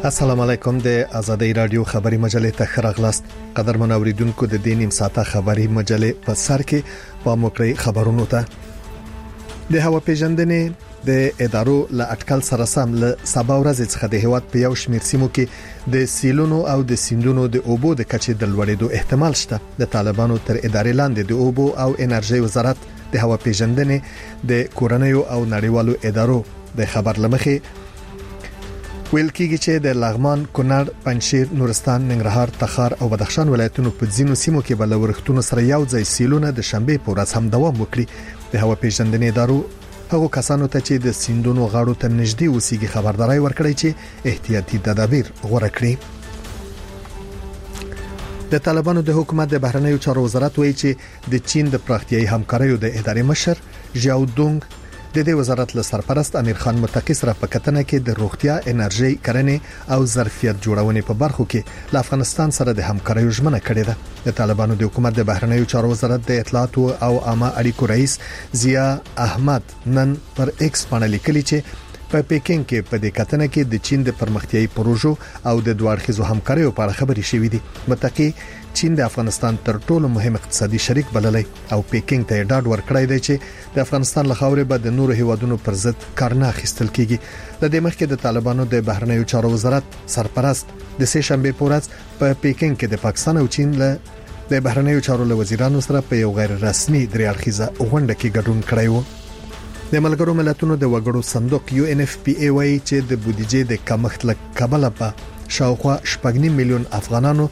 السلام علیکم د آزادۍ رادیو خبری مجله ته خراغلاست. قدرمن اوریدونکو د دې نیم ساعته خبری مجله په سر کې په موکړی خبرونو ته د هوا پیژندنې د ادارو له اټکل سره سم له سبا ورځې څخه د هیواد په یو شمېر سیمو کې د سیلونو او د سیندونو د اوبو د کچې د لوړېدو احتمال شته. د طالبانو تر ادارې لاندې د اوبو او انرژي وزارت د هوا پیژندنې د کورنیو او نړیوالو ادارو د خبر لمخې ویل کېږي چې د لغمان، کونړ، پنجشیر، نورستان، ننګرهار، تخار او بدخشان ولایتونو په ځینو سیمو کې بل ورښتونو سره یو ځای سیلونه د شنبه په ورځ هم دوام وکړي. د هوا پیژندنې ادارو هغه کسانو ته چې د سیندونو غاړو ته نږدې اوسېږي خبرداري ورکړي چې احتیاطي تدابیر غوره کړي. د طالبانو د حکومت د بهرنیو چارو وزارت وایي چې د چین د پراختیايي همکاریو د ادارې مشر ژاو دونګ د دې وزارت له سرپرست امیر خان متقی سره په کتنه کې د روغتیا، انرژي، کرنې او ظرفیت جوړونې په برخو کې له افغانستان سره د همکارۍ ژمنه کړې ده. د طالبانو د حکومت د بهرنیو چارو وزارت د اطلاعات او عامه اړیکو رئیس ضیا احمد نن پر ایکس باندې لیکلي چې په پیکینګ کې په دې کتنه کې د چین د پرمختیايي پروژو او د دوه اړخیزو همکاریو په اړه خبرې شوې دي. متقی چین د افغانستان تر ټولو مهم اقتصادي شریک بللی او پیکینګ ته ډاډ ورکړی دی چې د افغانستان له خاورې به د نورو هیوادونو پر ضد کار نه اخیستل کیږي. د دې مخکې د طالبانو د بهرنیو چارو وزارت سرپرست د سه شنبه په ورځ په پیکینګ کې د پاکستان او چین له د بهرنیو چارو له وزیرانو سره په یو غیر رسمي درې اړخیزه غونډه کې ګډون کړی و. د ملګرو ملتونو د وګړو صندوق UNFPA وایي چې د بودیجې د کمښت له کبله په شاوخوا 8.5 میلیون افغانان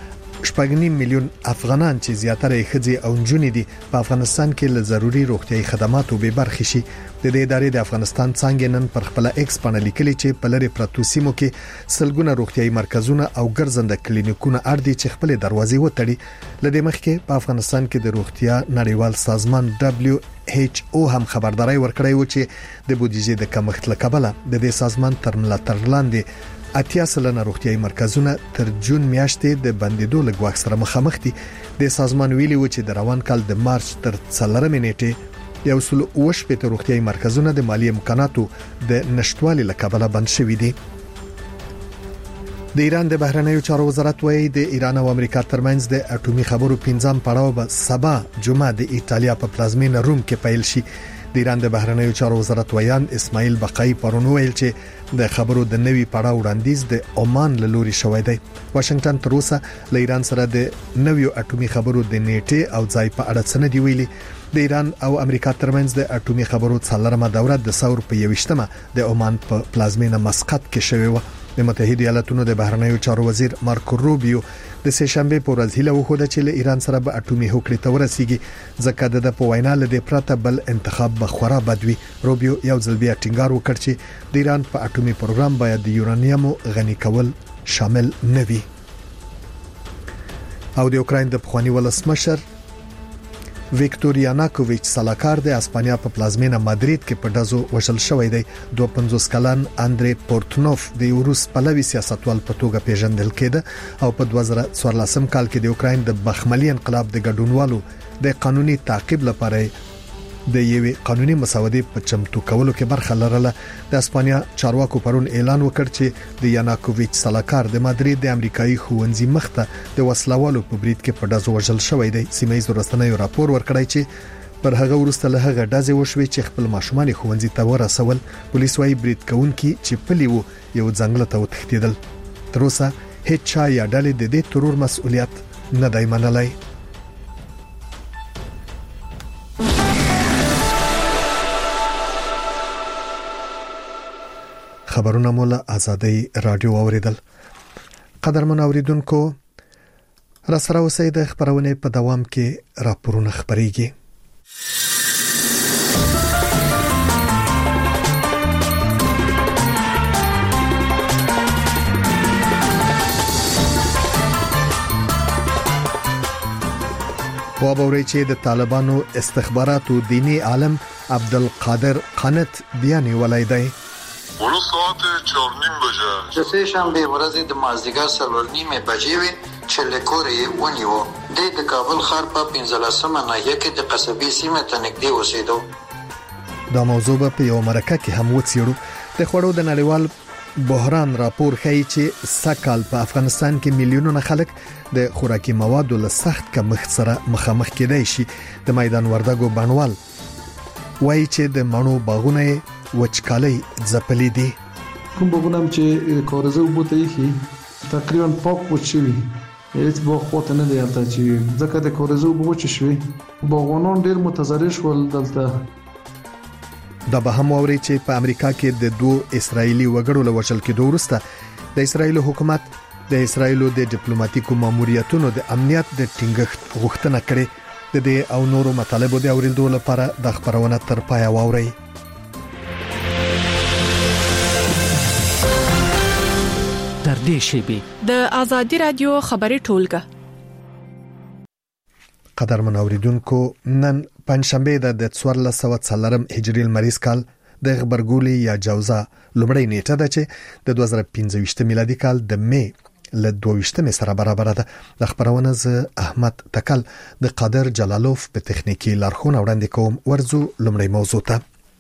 چې زیاتره ښځې او نجونې دي په افغانستان کې له ضروري روغتيایي خدماتو به برخې شي. د دې ادارې د افغانستان څنګه نن پر خپل ایکس باندې لیکلي چې په لری پرتو سیمو کې سلګونه روغتيایي مرکزونه او ګرځنده کلینیکونه اړدي چې خپل دروازې وتړي. لدې مخکې په افغانستان کې د روغتیا نړیوال سازمان WHO هم خبرداري ورکړی و چې د بودیجې د کمښت له کبله د دې سازمان تر ملاتړ لاندې 80 سلنه روغتيایي مرکزونه تر جون میاشتې د بندیدو له ګواښ سره مخامخ دي. د سازمان ویلي و چې د روان کال د مارچ تر 4 نیټې یو سل اوش په روغتيایي مرکزونه د مالی امکاناتو د نشټوالي له کبله بند شوي دي. د ایران د بهرنیو چارو وزارت وایي د ایران او امریکا ترمنځ د اټومي خبرو 15م پړاو به سبا جمعه د ایتالیا په پلازمینه روم کې پیل شي. د ایران د بهرنیو چارو وزارت ویان اسماعیل بقای پرون ویل چې د خبرو د نوي پړاو وړاندیز د عمان له لوري شوی دی. واشنگټن تر اوسه له ایران سره د نویو اټومي خبرو د نیټه او ځای په اړه څه نه دی ویلي. د ایران او امریکا ترمنځ د اټومي خبرو څلورمه دوره د ثور په 21مه د عمان په پلازمینه مسقط کې شوی و. د متحده ایالاتونو د بهرنیو چارو وزیر مارکو روبیو د سه شنبه په ورځ هیله وکړه چې له ایران سره به اټومي هوکړې ته ورسیږي ځکه د په وینا له پرته بل انتخاب به خورا بدوي. روبیو یو ځل بیا ټینګار وکړ چې د ایران په اټومي پروګرام باید د یورانیم غني کول شامل نه وي. او د اوکراین د پخوانی ولسمشر ویکتور یاناکوویچ سلاکار د اسپانیا په پلازمینه مادرید کې په دزو وشل شوې دی. 52 کلن اندری پورتنوف د روس پلوي سیاستوال په توګه پیژندل کېده او په 2014 کال کې د اوکراین د بخملي انقلاب د ګډونوالو د قانوني تعقیب لپاره د یوې قانوني مسودې په چمتو کولو کې برخه لرله. د اسپانیا چارواکو پرون اعلان وکړ چې د یاناکوویچ سلاکار د مادرید د امریکایي ښوونځي مخته د وسلوالو په برید کې په دزو وژل شوی دی. سیمایي رسنیو راپور ورکړی چې پر هغه وروسته له هغه دزې وشوي چې خپل ماشومان ښوونځي ته ورسول. پولیس وايي برید کوونکي چې پلی وو یو ځنګل ته وتښتیدل. تر اوسه هیڅ چا یا ډلې د دې ترور مسؤلیت نه دی منلی. خبرونه مولا آزادۍ رادیو اوریدل. قدرمن اوریدونکو را سره اوسئ د خبرونه په دوام کې راپورونه خبريږي. وابوري چې د طالبانو استخباراتو دینی عالم عبدالقادر قنت بیان ولایدای. ولو ساعت 4:30 بجې د سه شنبه ورځ د مازدیګر 4:30 بجې وي چې لیکوري ونیو د کابل ښار په 15مه ناحیه کې د قصبی سیمه ته نږدې اوسېدو. دا موضوع په یو مرکه کې هم وڅېړو. د خوړو د نړیوال بحران راپور ښیي چې سکهال په افغانستان کې میلیونونه خلک د خوراکي موادو له سخت کمښت سره مخامخ کېدای شي. د میدان وردګو بڼوال وایي چې د مڼو باغونه وچکالۍ ځپلي دي. کوم باغونه چې کارزه وبته یې تقریبا پاک وچوي هیڅ باغ خواته نه دی البته چې ځکه د کارزه وبوچ شوي باغوانان ډیر متضرر شول. دلته دا به هم ووري چې په امریکا کې د دوه اسرایلی وګړو له وژل کېدو وروسته د اسرایل حکومت د اسرایل د ډیپلوماټیکو ماموریتونو د امنیت د ټینګښت غوښتنه کړې. د دې او نورو مطالبو د اوریدو لپاره د خبرونه تر پایه واورئ. تر دې شیبې د ازادي رادیو خبري ټولګه قدرمن اوریدونکو نن پنځشنبه د 1440 هجری المریز کال د خبرګولي یا جوزا لومړی نیټه ده چې د 2015 میلادي کال د می له 22 سره برابر ده. د خبرونه ز احمد تکل د قادر جلالوف په تخنیکی لارښوونه وړاندې کوم. ورزو لومړی موضوع ته.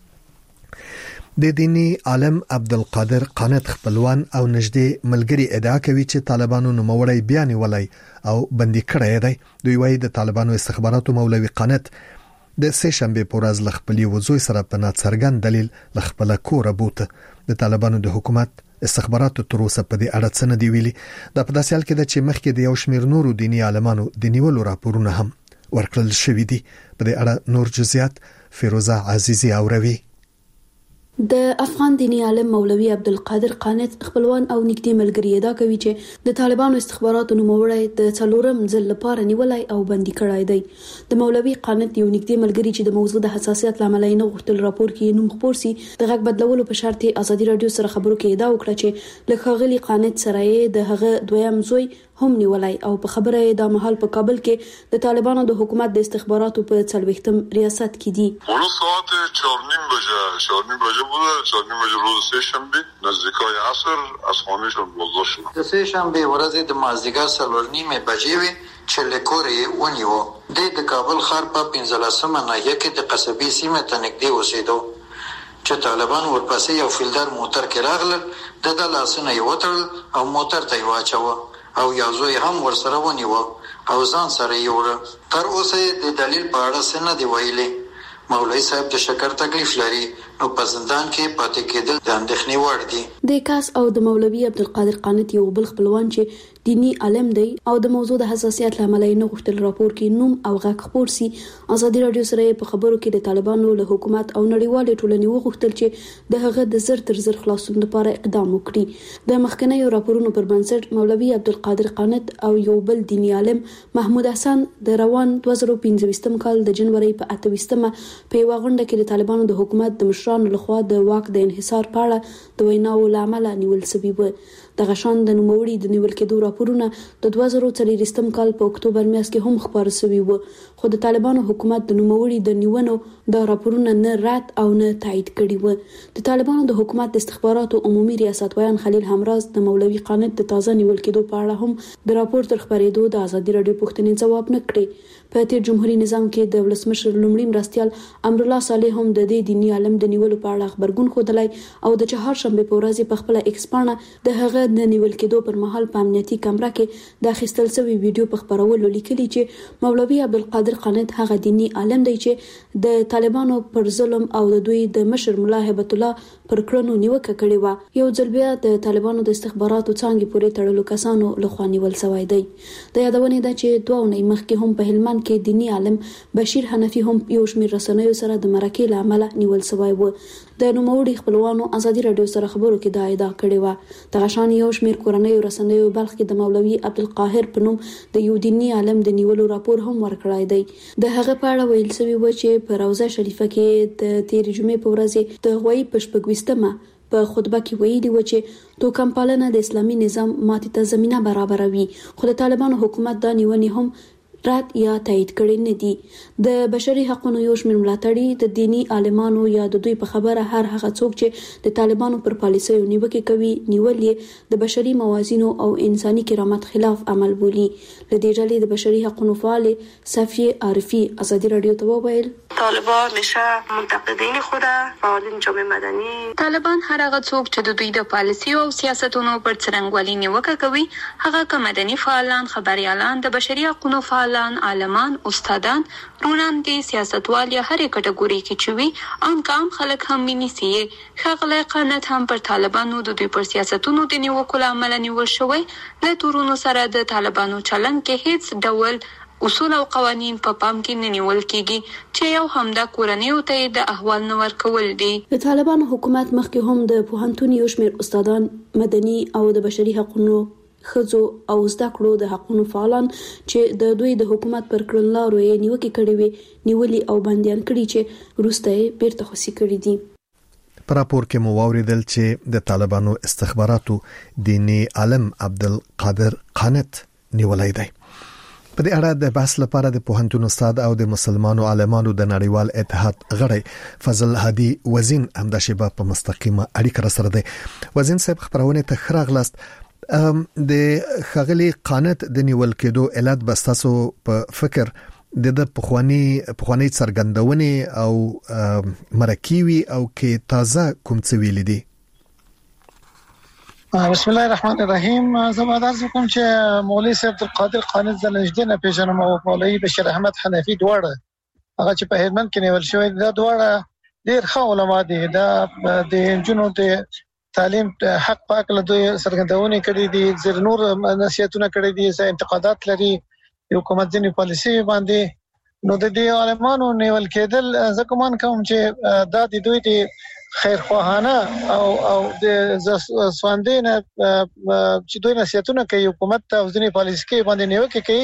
د دینی عالم عبدالقادر قانت خپلوان او نږدې ملګری ادعا کوي چې طالبانو نوموړی بیان ولای او بندي کړی دی. دوی وايي د طالبانو استخباراتو مولوي قانت د سه شنبه په ورځ لخپلی وزوی سره په ناڅرګند دلیل لخپل کور بوته. د طالبانو د حکومت استخباراتو تر اوسه په دې اړه څه نه دی ویلي. د په داسې حال کې د چې مخکې د یو شمیر نورو دینی عالمانو د نیولو راپورونه هم ورکړل شوې دي. په دې اړه نور جزئیات فیروزه عزیزی اوروي. د افغان دینی عالم مولوي عبدالقادر قانت خپلوان او نږدې ملګری ادعا کوي چې د طالبانو استخباراتو نوموړی د څلورم ځل لپاره نیولای او بندي کړای دی. د مولوي قانت یو نږدې ملګری چې د موضوع د حساسیت لامل نه غوښتل راپور کې نوم خپور سي د غږ بدلولو په شرط ازادي رادیو سره خبرو کې ادعا وکړه چې لخغلی قانت سره د هغه دویم زوی هم نیولای او په خبره د محل په کابل کې د طالبانو د حکومت د استخباراتو په 40م ریاست کې دي. اون ساعت 4:30 بجه بوده. 4:30 بجه روز سه شنبه نزدیکای عصر از خانهشون بازداشت شدن. د سه شنبه ورځ د مازدیګر 4:30 بجې وي چې له کورې ونیو. د کابل ښار په 15مه ناحیه کې د قصبی سیمه ته نږدې اوسېدو چې طالبان ورپسې یو فیلډر موټر کې راغلل. د لاسونه یې وتړل او موټر ته یې واچوه او یو زوی هم ورسره ونیو او ځان سره یې وړه. تر اوسه د دلیل په اړه څه نه دی ویلي. مولوی صاحب د شکر تکلیف لري نو په زندان کې پاتې کېدل د اندېښنې وړ دي. د کاس او د مولوي عبدالقادر قانت یو بل خپلوان چې دینی عالم دی او د موضوع د حساسیت لامل نه غوښتل راپور کې نوم او غږ خپور سي. ازادي رادیو سره په خبرو کې د طالبانو له حکومت او نړیوالې ټولنې وغوښتل چې د هغه د زر تر زر خلاصون لپاره اقدام وکړي. د مخکنیو راپورونو پر بنسټ مولوي عبدالقادر قانت او یو بل دینی عالم محمود حسن د روان 2015 کال د جنوري په 28مه په یو غونډه کې د طالبانو د حکومت د مشرانو لخوا د واک د انحصار په اړه د ویناو لامل نیول شوی و. د غشان د نوموړي د نیول کېدو راپورونه د 2023 کال په اکتوبر میاشت کې هم خبر شوی و. خو د طالبانو حکومت د نوموړي د نیونو د راپورونه نه رد او نه تایید کړي و. د طالبانو د حکومت د استخباراتو عمومي ریاستویان خلیل همراز د مولوي قانت د تازه نیول کېدو په اړه هم د راپور تر خبرېدو د ازادي رادیو پوښتنې ځواب نه کړي. په تیر جمهوریت نظام کې د ولسمشر لومړي مرستيال امرالله صالح هم د دې دینی عالم د نیولو په اړه خبرګون خوده او د چهارشنبه په ورځ په خپل ایکس پاڼه د هغه د نیول کېدو پر مهال په امنیتي کمره کې د اخیستل شوی ویډیو په خبرولو لیکلي چې مولوي عبدالقادر قانت هغه دینی عالم دی چې د طالبانو پر ظلم او د دوی د مشر ملا هبت الله پر کړنو نیوکه کړې و. یو ځل بیا د طالبانو د استخباراتو څنګه پورې تړلو کسانو لخوا نیول شوی دی. د یادونه ده چې دوه اونۍ مخکې هم په هلمند کې دینی عالم بشیر حنفي هم یو شمېر رسنیو سره د مرکې لامل نیول شوی و. د نوموړي خپلوانو ازادي رادیو سره خبرو کې دا ادعا کړې و. د غشان یو شمېر کورنیو رسنیو بلخ کې د مولوي عبدالقاهر په نوم د یو دینی عالم د نیولو راپور هم ورکړای دی. د هغه په اړه ویل شوی و چې په روضه شریفه کې د تیر جمعې په ورځ د غوي پشپګويستمه په خطبه کې ویلي و چې توکم پالنه د اسلامي نظام ماتې ته زمينه برابروي. خو د طالبانو حکومت دا نیونې هم رد یا تایید کړي نه دي. د بشري حقوقو یو شمېر ملاتړي د دینی عالمانو یا د دوی په خبره هر هغه څوک چې د طالبانو پر پالیسیو نیوکه کوي نیولې د بشري موازینو او انساني کرامت خلاف عمل بولي. لدې ډلې د بشري حقوقو فعال صفیه عارفی ازادي رادیو ته وویل طالبان همیشه منتقدین خود فعالین جامعه مدني طالبان هر هغه څوک چې د دوی د پالیسیو او سیاستونو پر څرنګوالي نیوکه کوي هغه که مدني فعالان، خبريالان، د بشري حقوقو فعالان، عالمان، استادان، روناندې، سیاستوال یا هرې کټګوري کې چې وي عام خلک هم مینیسي. ښاغلی قانت هم پر طالبانو د دوی پر سیاستونو د نیوکو له امله نیول شوی. له تورونو سره د طالبانو چلند کې هیڅ ډول اصول او قوانین په پام کې نه نیول کېږي چې یو همدا کورنیو ته د احوال نه ورکول دي. د طالبانو حکومت مخکې هم د پوهنتون یو شمېر استادان، مدني او د بشري حقوقو خځو او زده کړو د حقوقو فعالان چې د دوی د حکومت پر کړنلارو یې نیوکې کړې وي نیولې او بندیان کړي چې وروسته یې بیرته خوسي کړي دي. په راپور کې مو واوریدل چې د طالبانو استخباراتو دینی عالم عبدالقادر قانت نیولای دی. په دې اړه د بحث لپاره د پوهنتون استاد او د مسلمانو عالمانو د نړیوال اتحاد غړی فضل هادي وزین همدا شیبه په مستقیمه اړیکه سره دی. وزین صاحب خبرونه ته خراغلاست. د خغلی قانت د نیول کېدو علت بستاسو په فکر د پخوانی څرګندونې او مرکیوي او کې تازه کوم څه ویل دي؟ بسم الله الرحمن الرحیم. زما درس کوم چې مولوی صاحب عبدالقادر قانت زلنجدي نه پیژنم او مولوی بشیر احمد حنفي دواړه هغه چې په هلمند کې نیول شوی دا دواړه ډېر ښه علما دي. دا د جنونو د تعلیم حق پاک له دوی څرګندونه کړې دي، زر نور نصيحتونه کړې دي، انتقادات لري حکومت ځینې پالیسي باندې. نو د دې عالمانو نیول کېدل زه کوم چې دا د دوی د خیرخواهانه او د سواندینه چې دوی نصيحتونه کوي حکومت ته او ځینې پالیسي کې باندې نیوکه کوي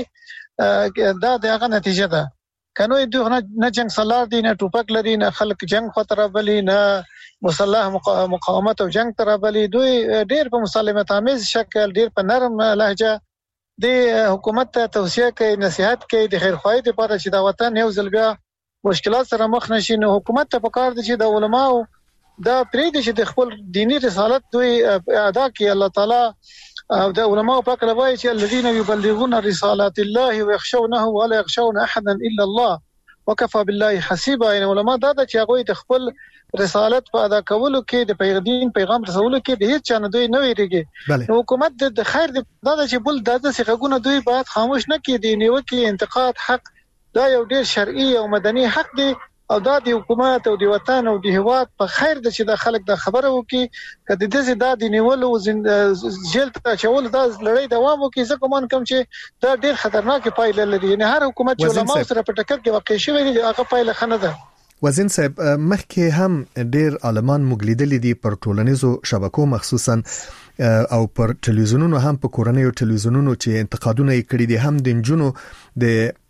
دا دغه نتیجه ده. کنو دوی نه جنگ سالار دي، نه ټوپک لري، نه خلک جنگ خطر بلی، نه مسلح مقاومت او جنگ تر بلی. دوی ډیر په مسالمت آمیز شکل، ډیر په نرم لهجه د حکومت ته توصیه کوي، نصيحت کوي د خیرخواهی لپاره چې دا وطن یو ځل بیا مشکلات سره مخ نشي. نو حکومت ته پکار دي چې د علماو دا پریږدي چې د خپل دینی رسالت دوی ادا کوي. الله تعالی او د علماو پاک لوي چې الذين يبلغون رسالات الله ويخشونه ولا يخشون احدا الا الله وكفى بالله حسيبا. ان علما دا چې هغه د خپل رسالت په ادا کولو کې د پیغام رسولو کې د هیڅ چانه دوی نه ویریږي. حکومت د خیر د دا چې بل دغه څنګهونه دوی باید خاموش نه کړي. نیوکه انتقاد حق دا یو ډیر شرعي او مدني حق دی او دا د حکومت او د وطن او د هیواد په خیر د چې د خلک د خبره وکي کله د دې دا د نیولو جیل ته چول دا لړۍ دوام وکي. زه کوم چې دا ډیر خطرناک پایله لري. نه هر حکومت چې علماء سره په ټکر کې واقع شوی دی هغه پایله خنه ده. وزین صاحب مخکې هم ډیر عالمان مګلیدل دي پر ټولنیزو شبکو مخصوصا او پر ټلویزیونونو هم په کورنیو ټلویزیونونو چې انتقادونه کړي دي هم د جنونو د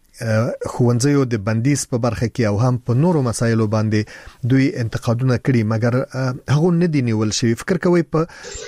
خوندزیو د بندیز په برخه کې او هم په نورو مسایلو باندې دوی انتقادونه کړي مګر هغه نه دي نیول شوی. فکر کوي په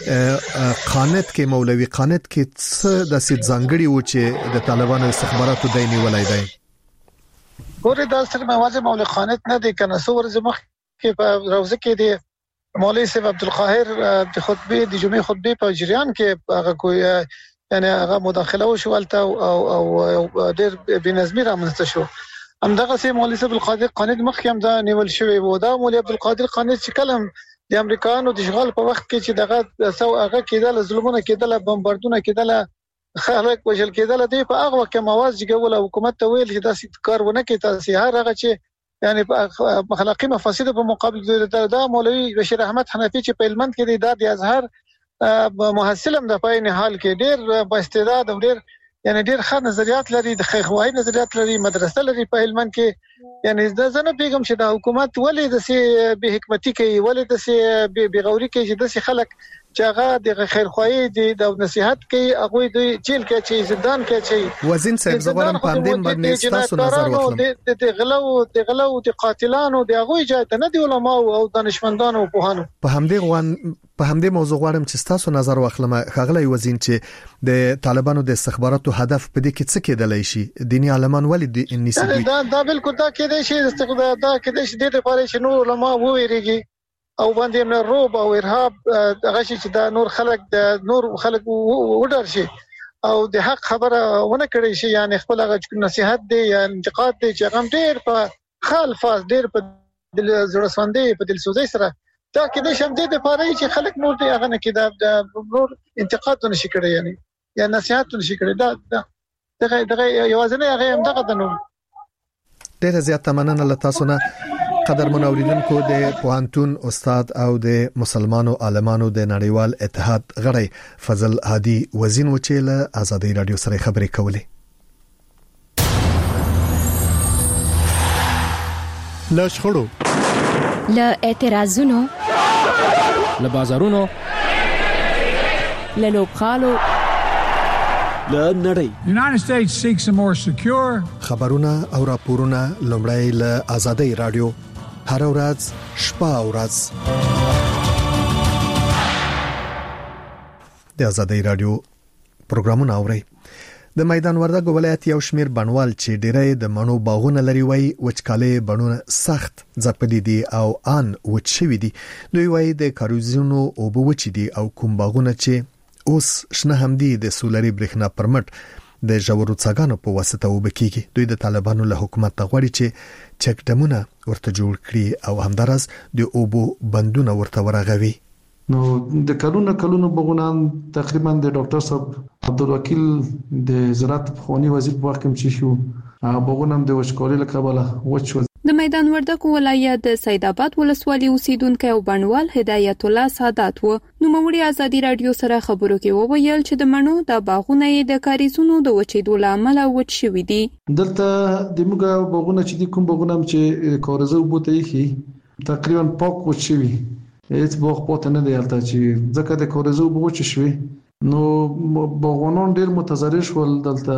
قانت کې مولوی قانت کې څه د سید ځانګړي و چې د طالبانو استخباراتو دای نیولای دی؟ ګورې دا صرف مواجه مولوی قانت نه دی کنه سور زمخ کې په روزه کې دی مولوی صاحب عبدالقاهر د خطبه د جمعې خطبه په جریان کې هغه کوی یعنی هغه مداخله وشولته او ډېر بنظمي رامنځته شو. همدغه سي مولوی صاحب عبدالقادر قانت مخکې هم دا نیول شوی و. دا مولوی عبدالقادر قانت چې کلم د امریکایانو د اشغال په وخت کې چې دغه هغه کېدل ظلمونه کېدل بمباردونه کېدل خلک وژل کېدل دی په هغه وخت کې مواز جوړول حکومت ته ویل چې دا کارونه کې تاسو هغه چې یعنی اخلاقی مفاسد په مقابل دا مولوی بشیر احمد حنفي چې په هلمند کې د ازهر محصلم د پاین حال کې ډیر با استعداد او ډیر یعنی ډیر ښه نظریات لري، د خیخوای نظریات لري، مدرسه لري په هلمند کې. یعنی دا زنه پیغام چې د حکومت ولې د سي به حکمتي کوي، ولې د سي به غوري کوي چې د سي خلک چې هغه د خیرخواهي د نصيحت کوي هغه د جیل کې چې زندان کې چې وزین صاحب زغورم پاندین باندې تاسو نظر واخلم د غلو د قاتلانو د هغه اجازه نه دی علماء او دانشمندانو او پوهانو په همدې موضوع غواړم چې تاسو نظر واخلم خغلی وزین چې د طالبانو د استخباراتو هدف په دې کې څه کېدلی شي دینی عالمان ولې د نسبی دا بالکل دا کېدای شي دا کېدای شي د لپاره چې نور علماء وویریږي او باندې من روب او ارهاب هغه چې دا نور خلک وډار شي او د حق خبره ونه کړی شي یعنی خپل هغه نصيحت دی یا انتقاد دی چې هغه ډیر په خالفاز ډیر په دل زړسوندې په دل سوزي سره دا کې د شم د لپاره چې خلک نور دی هغه نه کې دا نور انتقاد نشي کړی یعنی یا نصيحت نشي کړی دغه یوازنه هغه هم دغه دنو ډیر زیات مننه له تاسو نه قدر منوریدونکو د پوهنتون استاد او د مسلمانو عالمانو د نړیوال اتحاد غړی فضل هادي وزین وچیل آزادۍ رادیو سره خبرې کولې له شخړو له اعتراضونو له بازارونو له لوبخالو له نړۍ United States seeks a more secure خبرونه او راپورونه لومړی له آزادۍ رادیو هر ورځ شپه او ورځ د آزادۍ رادیو پروګرامونه اوري د میدان وردګ ولایت یو شمیر بڼوال چې ډیره د مڼو باغونه لري وای وچکالي بڼونه سخت ځپلي دي او ان وچوي دي دوی وای د کاروزونو او بوچي دي او کوم باغونه چې اوس شنه هم دي د سولري برېښنا پرمټ د جوړو څاګانو په واسطه وبکیږي دوی د طالبانو له حکومت غواړي چې چک ډمونه ورته جوړ کړي او همدارس د اوبو بندونه ورته ورغوي نو د کلونو بغونان تقریبا د ډاکټر صاحب عبدالوکیل د زراعت خواني وزیر په وخت کې چې شو بغونم د وشکولي لکبله وچو د میدان وردګ ولایت د سید آباد ولسوالۍ اوسیدونکو او بڼوال هدایت الله سادات و نو موري آزادۍ رادیو سره خبرو کې وویل چې د مڼو د باغونه د کاریزونو د وچېدو لامل وچ شوي دي دلته د موږ باغونه چې کوم باغونه چې کارزه وبته یې تقریبا پاک وچ شوي هیڅ باغ پاتې نه دی هلته چې ځکه د کارزه وبوچ شوي نو باغوانان ډیر متضرر شول دلته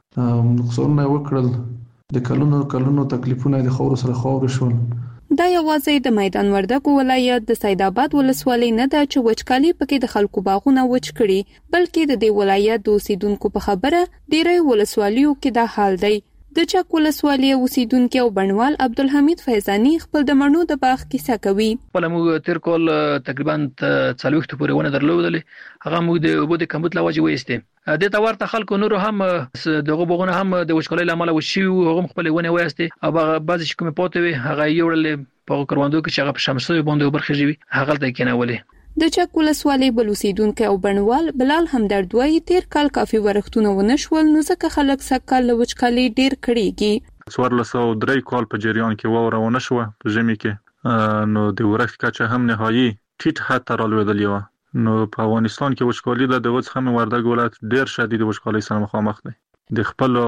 نقصان وکړل د کلونو تکلیفونه د خور سره خور شول دا یوازې د میدان وردګ ولایت د سید آباد ولسوالۍ نه ده چې وچکالي پکې د خلکو باغونه وچ کړي بلکې د دې ولایت د اوسیدونکو په خبره ډیری ولسوالیو کې دا حال دی د چک ولسوالۍ اوسیدونکو او بڼوال عبدالحمید فیضانی خپل د مڼو د باغ کیسه کوي په موږ تیر کول تقریبا 40 پورې ونه درلودلې هغه موږ د اوبو د کمبود لواجه وېسته د تورته خلکو نور هم دغه بغونه هم د وشکلې لامل وشي او هم خپل ونه وېسته او بعضی کومه پاتې وي هغه یوړل په کروندو کې چې هغه په شمسوي باندې برخه جوړي هغه د کېنولې د چک ولسوالۍ بلوسیدونکو او بڼوال بلال همدرد وایي تیر کال کافي ورښتونه ونشول نو ځکه خلک سکه وچکالي ډیر کړيږي 1403 کال په جریان کې وورونه شو په ژمي کې نو د ورښت کچه هم نهایي ټیټ حد ته رالوېدلې و نو په افغانستان کې وچکالي د وڅ هم وردګ ولایت ډیر شدید وچکالي سره مخامخ دی د خپل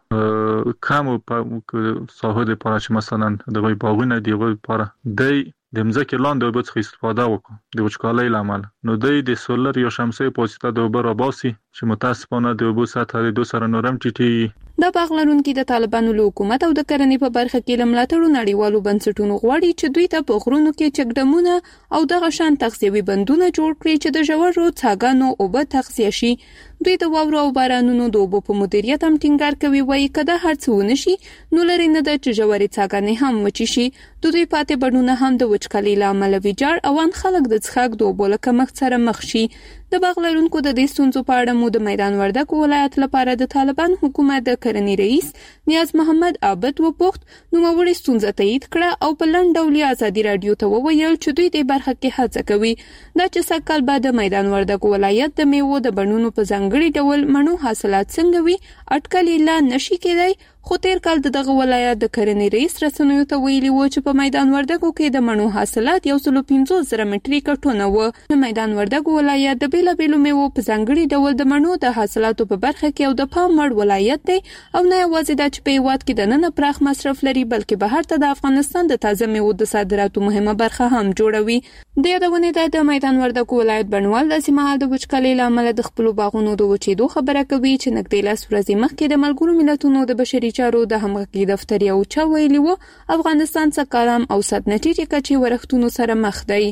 کم په ساحه د پاره چې مثلا د باغونه دیغه لپاره د مځکې لاندې اوبه څخه استفاده وکړو د وچکالۍ لامل نو د سولر یا شمسي په واسطه د اوبه راباسي چې متاسفانه د اوبو سطح د 2 سره نورم ټیټي د باغ لرونکو د طالبانو له حکومت او د کرنې په برخه کې لملاتړو نړیوالو بنسټونو غواړي چې دوی ته په غرونو کې چکډمونه او د غشان تغذیوي بندونه جوړ کړي چې د ژورو څاګانو اوبه تغذیه شي دوی د واورو او بارانونو د اوبو په مدیریت هم ټینګار کوي وایي کده هرڅ ونشي نو لري نه د چجوري څاګانې هم وچی شي د دوی پاتې بڼونه هم د وچکالۍ لامل ویجاړ او ان خلک د څښاک د اوبو له کمښت سره مخ شي د باغ لرونکو د دې ستونزو په اړه مو د میدان وردګ ولایت لپاره د طالبان حکومت د کرنې رئیس نیاز محمد عابد وپوښت نو موري ستونزه تایید کړه او په لنډ ډول آزادۍ رادیو ته وویل چې دوی د برخه کې هڅه کوي دا چې سکهال بعد میدان وردګ ولایت د میوو د بڼونو په ځانګړي ډول مڼو حاصلات څنګه وي اټکل لا نشي کېدای خو تیر کال دغه ولایت د کرنې رئیس رسنیو ته ویلي و چې په میدان وردګو کې د مڼو حاصلات 150,000 مټریک ټنه و. د میدان وردګو ولایت د بیلابیلو میوو په ځانګړي ډول د مڼو د حاصلاتو په برخه کې او د پام وړ ولایت دی او نه یوازې دا چې په هیواد کې د نن پراخ مصرف لري بلکې بهر ته د افغانستان د تازه میوو د صادراتو مهمه برخه هم جوړوي. د یادونې د میدان وردګو ولایت بڼوال د سیمهال د وچکالۍ له امله د خپل باغونو د وچېدو خبره کوي چې نږدې 10 ورځې مخکې د ملګرو ملتونو د بشري چارو د همغږي دفتر یو چا ویلي و افغانستان څخه کلام او صد نتیجې کچې ورښتونو سره مخ دی.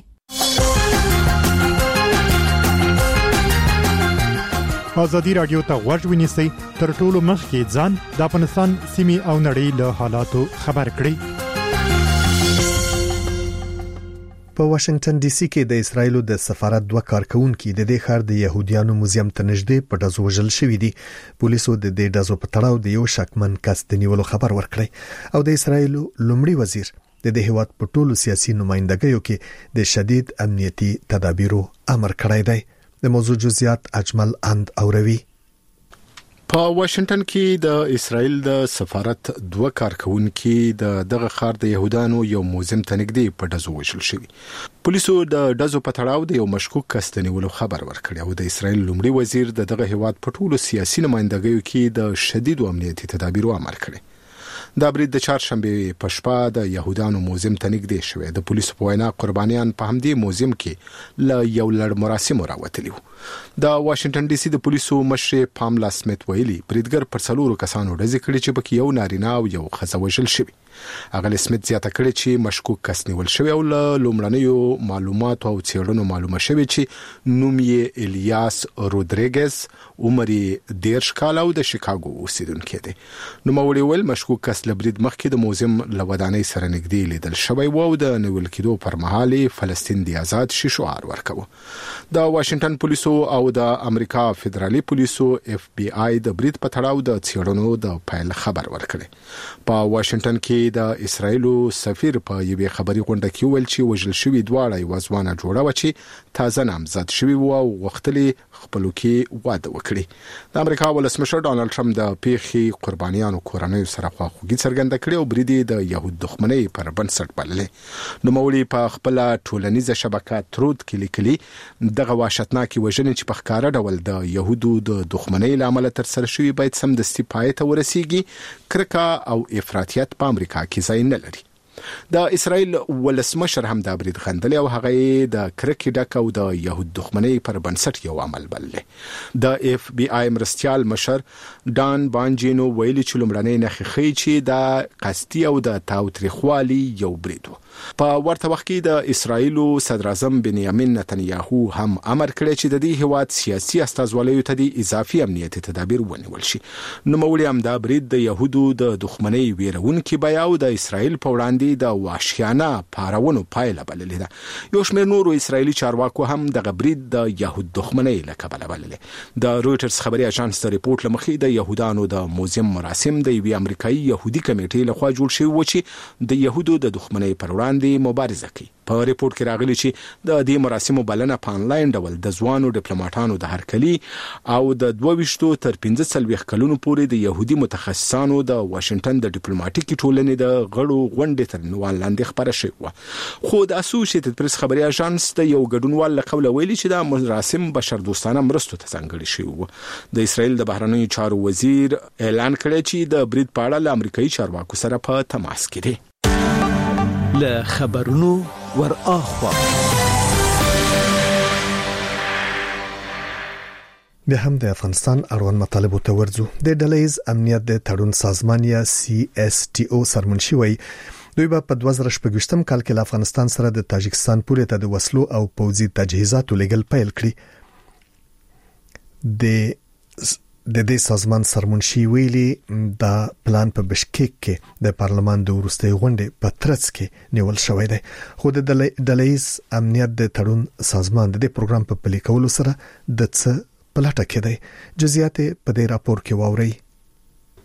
ازادي رادیو ته غوږ ونیسئ تر ټولو مخکې ځان د افغانستان سیمې او نړۍ له حالاتو خبر کړئ. په واشنگټن ډي سي کې د اسرایل د سفارت 2 کارکونکو د دې ښار د يهوديانو موزیم ته نږدې په ډزو وژل شوې دي. پولیسو د دې ډزو په تړاو د یو شکمن کس د نیولو خبر ورکړی او د اسرایل لومړي وزیر د دې هیواد په ټولو سیاسي نمائندګیو کې د شدید امنیتي تدابیرو امر کړی دی. د موضوع جزئیات اجمل اند اوروي. په واشنگټن کې د اسرایل د سفارت 2 کارکونکو د دغه ښار د يهودانو یو موزیم ته نږدې په ډزو وژل شوی. پولیسو د ډزو په تړاو د یو مشکوک کس د نیولو خبر ورکړی او د اسرایل لومړي وزیر د دغه هیواد په ټولو سیاسي نمائندګیو کې د شدید امنیتي تدابیرو امر کړی. دا برید د چهارشنبه په شپه د يهودانو موزیم ته نږدې شوی. د پولیسو په وینا قربانیان په همدې موزیم کې له یو لړ مراسمو راوتلي وو. د واشنگټن ډي سي د پولیسو مشر پاملا سمیت ویلي بریدګر پر 4 کسانو ډزې کړې چې پکې یو نارینه او یو ښځه وژل شوی. اغه سمیت زیاته کړې چې مشکوک کس نیول شوی او له لومړنیو معلوماتو او څېړنو معلومه شوی چې نوم یې الیاس رودریګز عمر 13 کال او د شیکاګو اوسیدونکی دی. نو مولوی ول مشکوک کس لبرید مخکې د موزیم لودانۍ سره نږدې لیدل شوی و او د نیول کېدو پر مهال فلسطین دی آزاد شي شعار ورکاوه. د واشنگټن پولیسو او د امریکا فدرالي پولیسو اف بي آی د برید په تړاو د څېړنو د فایل خبر ورکړي. په واشنگټن کې د اسرایلو سفیر په یوه خبري غونډه کې ویل چې وژل شوی دواړه یو ځوانه جوړه و چې تازه نامزد شوی و او وختلي خپلوکي واده وکړي. د امریکا ولسمشر ډانلډ ټرمپ د پیښې قربانیانو کورنۍ سره خواخوږي څرګنده کړې او بریدي د يهود دښمنۍ پر بنسټ بللې. نو مولوی په خپل ټولنیزه شبکه ترود کې لیکلي دغه وحشتناکي وژنې چې په ښکارا ډول د يهودو د دښمنۍ لامل تر سره شوی باید سمدستي پای ته ورسیږي. کرکه او افراطیت په امریکا کې ځای نه لري. د اسرایل ولسمشر هم د برید غندل او هغه د کرکې ډک او د يهود دښمنۍ پر بنسټ یو عمل بللې. د اف بي آی مرستيال مشر ډان بانجینو ویلي چې لومړنۍ نښې ښيي چې د قصدي او د تاوتریخوالي یو برید و. په ورته وخت کې د اسرایل صدر اعظم بنیامین نتنیاهو هم امر کړی چې د دې هیواد سیاسي استازولیو ته د اضافي امنیتي تدابیر ونیول شي. نو مولوی هم دا برید د يهودو د دښمنۍ ویرونکي بیا او د اسرایل په وړاندې د وحشیانه پارونو پایله بللې ده. یو شمېر نورو اسرایلی چارواکو هم د برید د يهود دښمنۍ له کبله بللې. د رويټرز خبري اژانس د ریپورت لمخې د يهودانو د موزیم مراسم د یوې امریکایي يهودي کمیټې لخوا جوړ شوی و چې د يهودو د دښمنۍ پر وړاندې مبارزه کوي. په ریپورت کې راغلي چې د دې مراسمو بلنه په انلاین ډول د ځوانو ډیپلوماټانو د هرکلي او د 22 تر 15 کلونو پورې د يهودي متخصصانو د واشنگټن د ډیپلوماټیکي ټولنې د غړو غونډې تر عنوان لاندې خبره شوې و. خو د اسوسییټډ پریس خبري اژانس د یو ګډونوال له قوله ویلي چې د مراسم بشردوستانه مرستو ته ځانګړي شوی و. د اسرایل د بهرنیو چارو وزیر اعلان کړی چې د برید په اړه له امریکایي چارواکو سره په تماس کې دی. له خبرونو ور اخوا به هم د افغانستان اړوند مطالبه ته ورځو. د ډلهیز امنیت د تړون سازمان یا CSTO سرمنشي وي دوی په 2018 کال کې له افغانستان سره د تاجکستان پورې ته د وسلو او پوځي تجهیزاتو لګل پیل کړی. د دې سازمان سرمنشي ویلي دا پلان په بشکیک کې د پارلمان د وروستي غونډې په ترڅ کې نیول شوی دی. خو د ډلهیز امنیت د تړون سازمان د دې پروګرام په پلي کولو سره د څه پلټه کې دی. جزئیات په دې راپور کې واوري.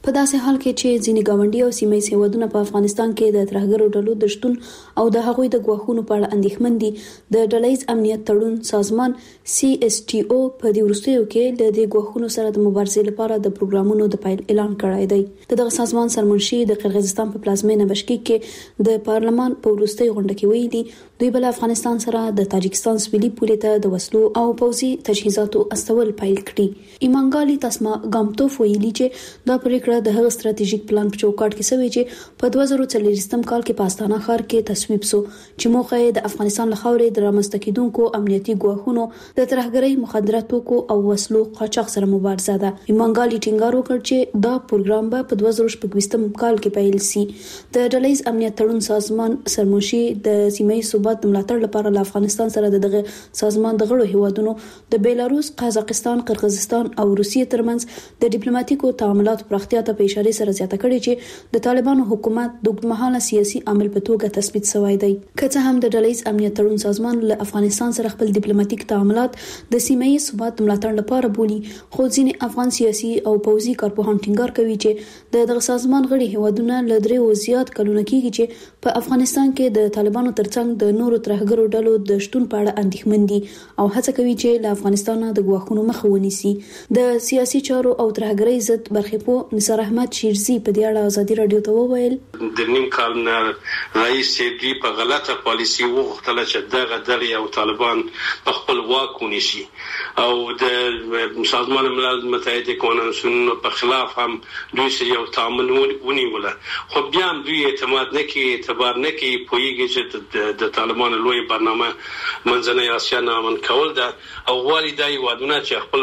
په داسې حال کې چې ځینې ګاونډي او سیمه ییز هیوادونه په افغانستان کې د ترهګرو ډلو د شتون او د هغوی د ګواښونو په اړه اندېښمن دي، د ډلهییز امنیت تړون سازمان CSTO په دې وروستیو کې د دې ګواښونو سره د مبارزې لپاره د پروګرامونو د پیل اعلان کړی دی. دغه سازمان سرمنشي د قرغیزستان په پلازمینه بشکیک کې د پارلمان په وروستۍ غونډه کې ویلي دوی بل افغانستان سره د تاجکستان سویلي پولې ته د وسلو او پوځي تجهیزاتو استول پیل کړي. ایمانګالي تسما ګامتوف ویلي چې دا پریکړه د هغه ستراتیژیک پلان په چوکاټ کې شوې چې په 2040 کال کې په استانا ښار کې تصویب شو چې موخه یې د افغانستان له خاورې د رامنځته کېدونکو امنیتي ګواښونو د ترهګرۍ، مخدراتو او وسلو قاچاق سره مبارزه ده. ایمانګالي ټینګار وکړ چې دا پروګرام به په 2025 کال کې پیل شي. د ډلهییز امنیت تړون سازمان سرمنشي د سیمه ییز ثبات د ملاتړ لپاره له افغانستان سره دغه سازمان د غړو هیوادونو د بیلاروس، قزاقستان، قرغیزستان او روسیې ترمنځ د ډیپلوماټیکو تعاملاتو پراختیا ته په اشاره سره زیاته کړې چې د طالبانو حکومت د اوږدمهاله سیاسي عامل په توګه تثبیت شوی دی. که څه هم د ډلهییز امنیت تړون سازمان له افغانستان سره خپل ډیپلوماټیک تعاملات د سیمه ییز ثبات د ملاتړ لپاره بولي، خو ځینې افغان سیاسي او پوځي کارپوهان ټینګار کوي چې دغه سازمان غړي هیوادونه له 3 او زیات کلونه کېږي چې په افغانستان کې د طالبانو ترڅنګ د نورو ترهګرو ډلو د شتون په اړه اندېښمن دي او هڅه کوي چې له افغانستان د ګواښونو مخه ونیسي. د سیاسي چارو او ترهګرۍ ضد برخپو نثار احمد شیرزي په دې اړه ازادي رادیو ته وویل د نیم کال نه رئیس دوی په غلطه پالیسي وغوښتل چې دغه ډلې او طالبان په خپل واک ونیسي او د سازمان ملل متحد قانونونو په خلاف هم دوی سره یو تعامل ونیول، خو بیا هم دوی اعتماد نه کوي، اعتبار نه کوي، پوهیږي چې د طالبانو لوی برنامه منځنۍ اسیا نامن کول ده او غواړي دا هیوادونه چې خپل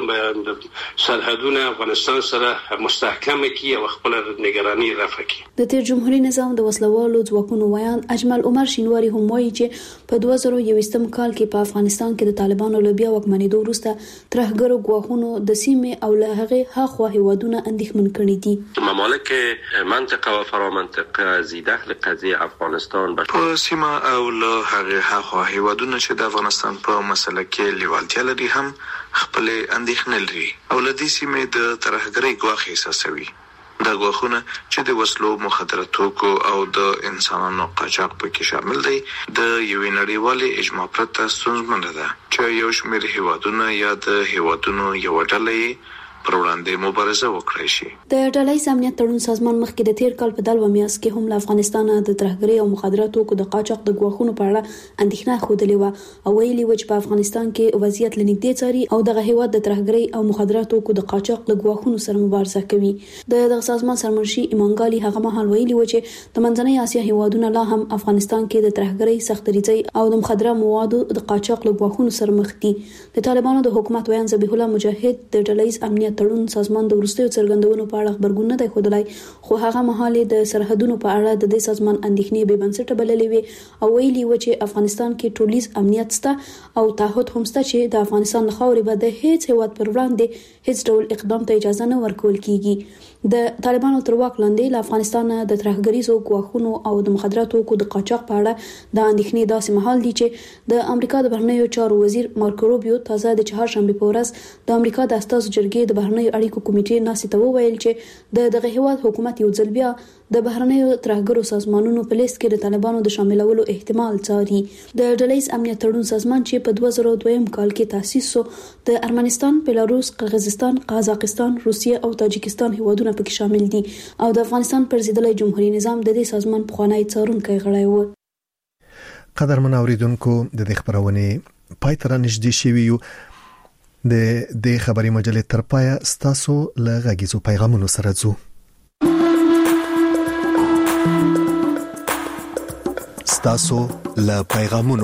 سرحدونه افغانستان سره مستحکم کړي او خپل نگراني رفع کړي. د تیر جمهوریت نظام د وسلوالو ځواکونو ویان اجمل عمر شینواری هم وایي چې په 2021 کال کې په افغانستان کې د طالبانو له بیا واکمنېدو وروسته ترهګرو ګواښونو د سیمې او له هغې هاخوا هیوادونه اندېښمن کړي دي. ممالک منطقه و فرامنطقه زیده لقضیه افغانستان په سیمه او له هغې هاخوا هیوادونه چې د افغانستان په مسله کې لیوالتیا لري هم خپل اندېښنې لري او له دې سیمې د ترهګرۍ ګواښ احساسوي. دا ګواښونه چې د وسلو، مخدراتو او د انسانانو قاچاق پکې شامل دی د یوې نړیوالې اجماع پرته ستونزمنه ده چې یو شمېر هیوادونه یا د هیوادونو یو ډله پر وړاندې مبارزه وکړي شي. د ډلهییز امنیت تړون سازمان مخکې د تیر کال په دلو میاشت کې هم له افغانستان د ترهګرۍ او مخدراتو د قاچاق د ګواښونو په اړه اندېښنه خوده و او ویلي و چې په افغانستان کې وضعیت لنږدې څاري او دغه هیواد د ترهګرۍ او مخدراتو د قاچاق د ګواښونو سره مبارزه کوي. دغه سازمان سرمنشي ایمانګالي هغه مهال ویلي و چې د منځنۍ اسیا هیوادونه لا هم افغانستان کې د ترهګرۍ، سختریزۍ او د مخدره موادو د قاچاق له ګواښونو سره مخ دي. د طالبانو د حکومت ویان ذبیح الله مجاهد د ډلهییز امنیت تړون سازمان د وروستیو څرګندونو په اړه خبرګون نه دی ښودلی، خو هغه مهال د سرحدونو په اړه د دې سازمان اندېښنې بې بنسټه بللې وې او ویلي و چې افغانستان کې ټولیز امنیت شته او تعهد هم شته چې د افغانستان له خاورې به د هیڅ هیواد پر وړاندې هیڅ ډول اقدام ته اجازه نه ورکول کیږي. د طالبانو تر واک لاندې له افغانستان د ترهګریزو ګواښونو او د مخدراتو د قاچاق په اړه د اندېښنې داسې مهال دی چې د امریکا د بهرنیو چارو وزیر مارکو روبیو تازه د چهارشنبه په ورځ د امریکا د استازو جرګې د بهرنیو اړیکو کمیټې ناسې ته وویل چې دغه هیواد حکومت یو ځل بیا د بهرنیو ترهګرو سازمانونو په لیست کې د طالبانو د شاملولو احتمال څاري. د ډلهییز امنیت تړون سازمان چې په 2002 کال کې تاسیس شو د ارمنستان، بیلاروس، قرغیزستان، قزاقستان، روسیه او تاجکستان هیوادونه پکې شامل دي او د افغانستان پر ضد جمهوریت نظام د دې سازمان پخوانی څارونکی غړی و. قدرمن اوریدونکو د دې خبرونه پای تر نږدې شوی یو د دې خبري مجلې تر پایه ستاسو له غږیزو پیغامونو سره ځو. ستاسو له پیغامونو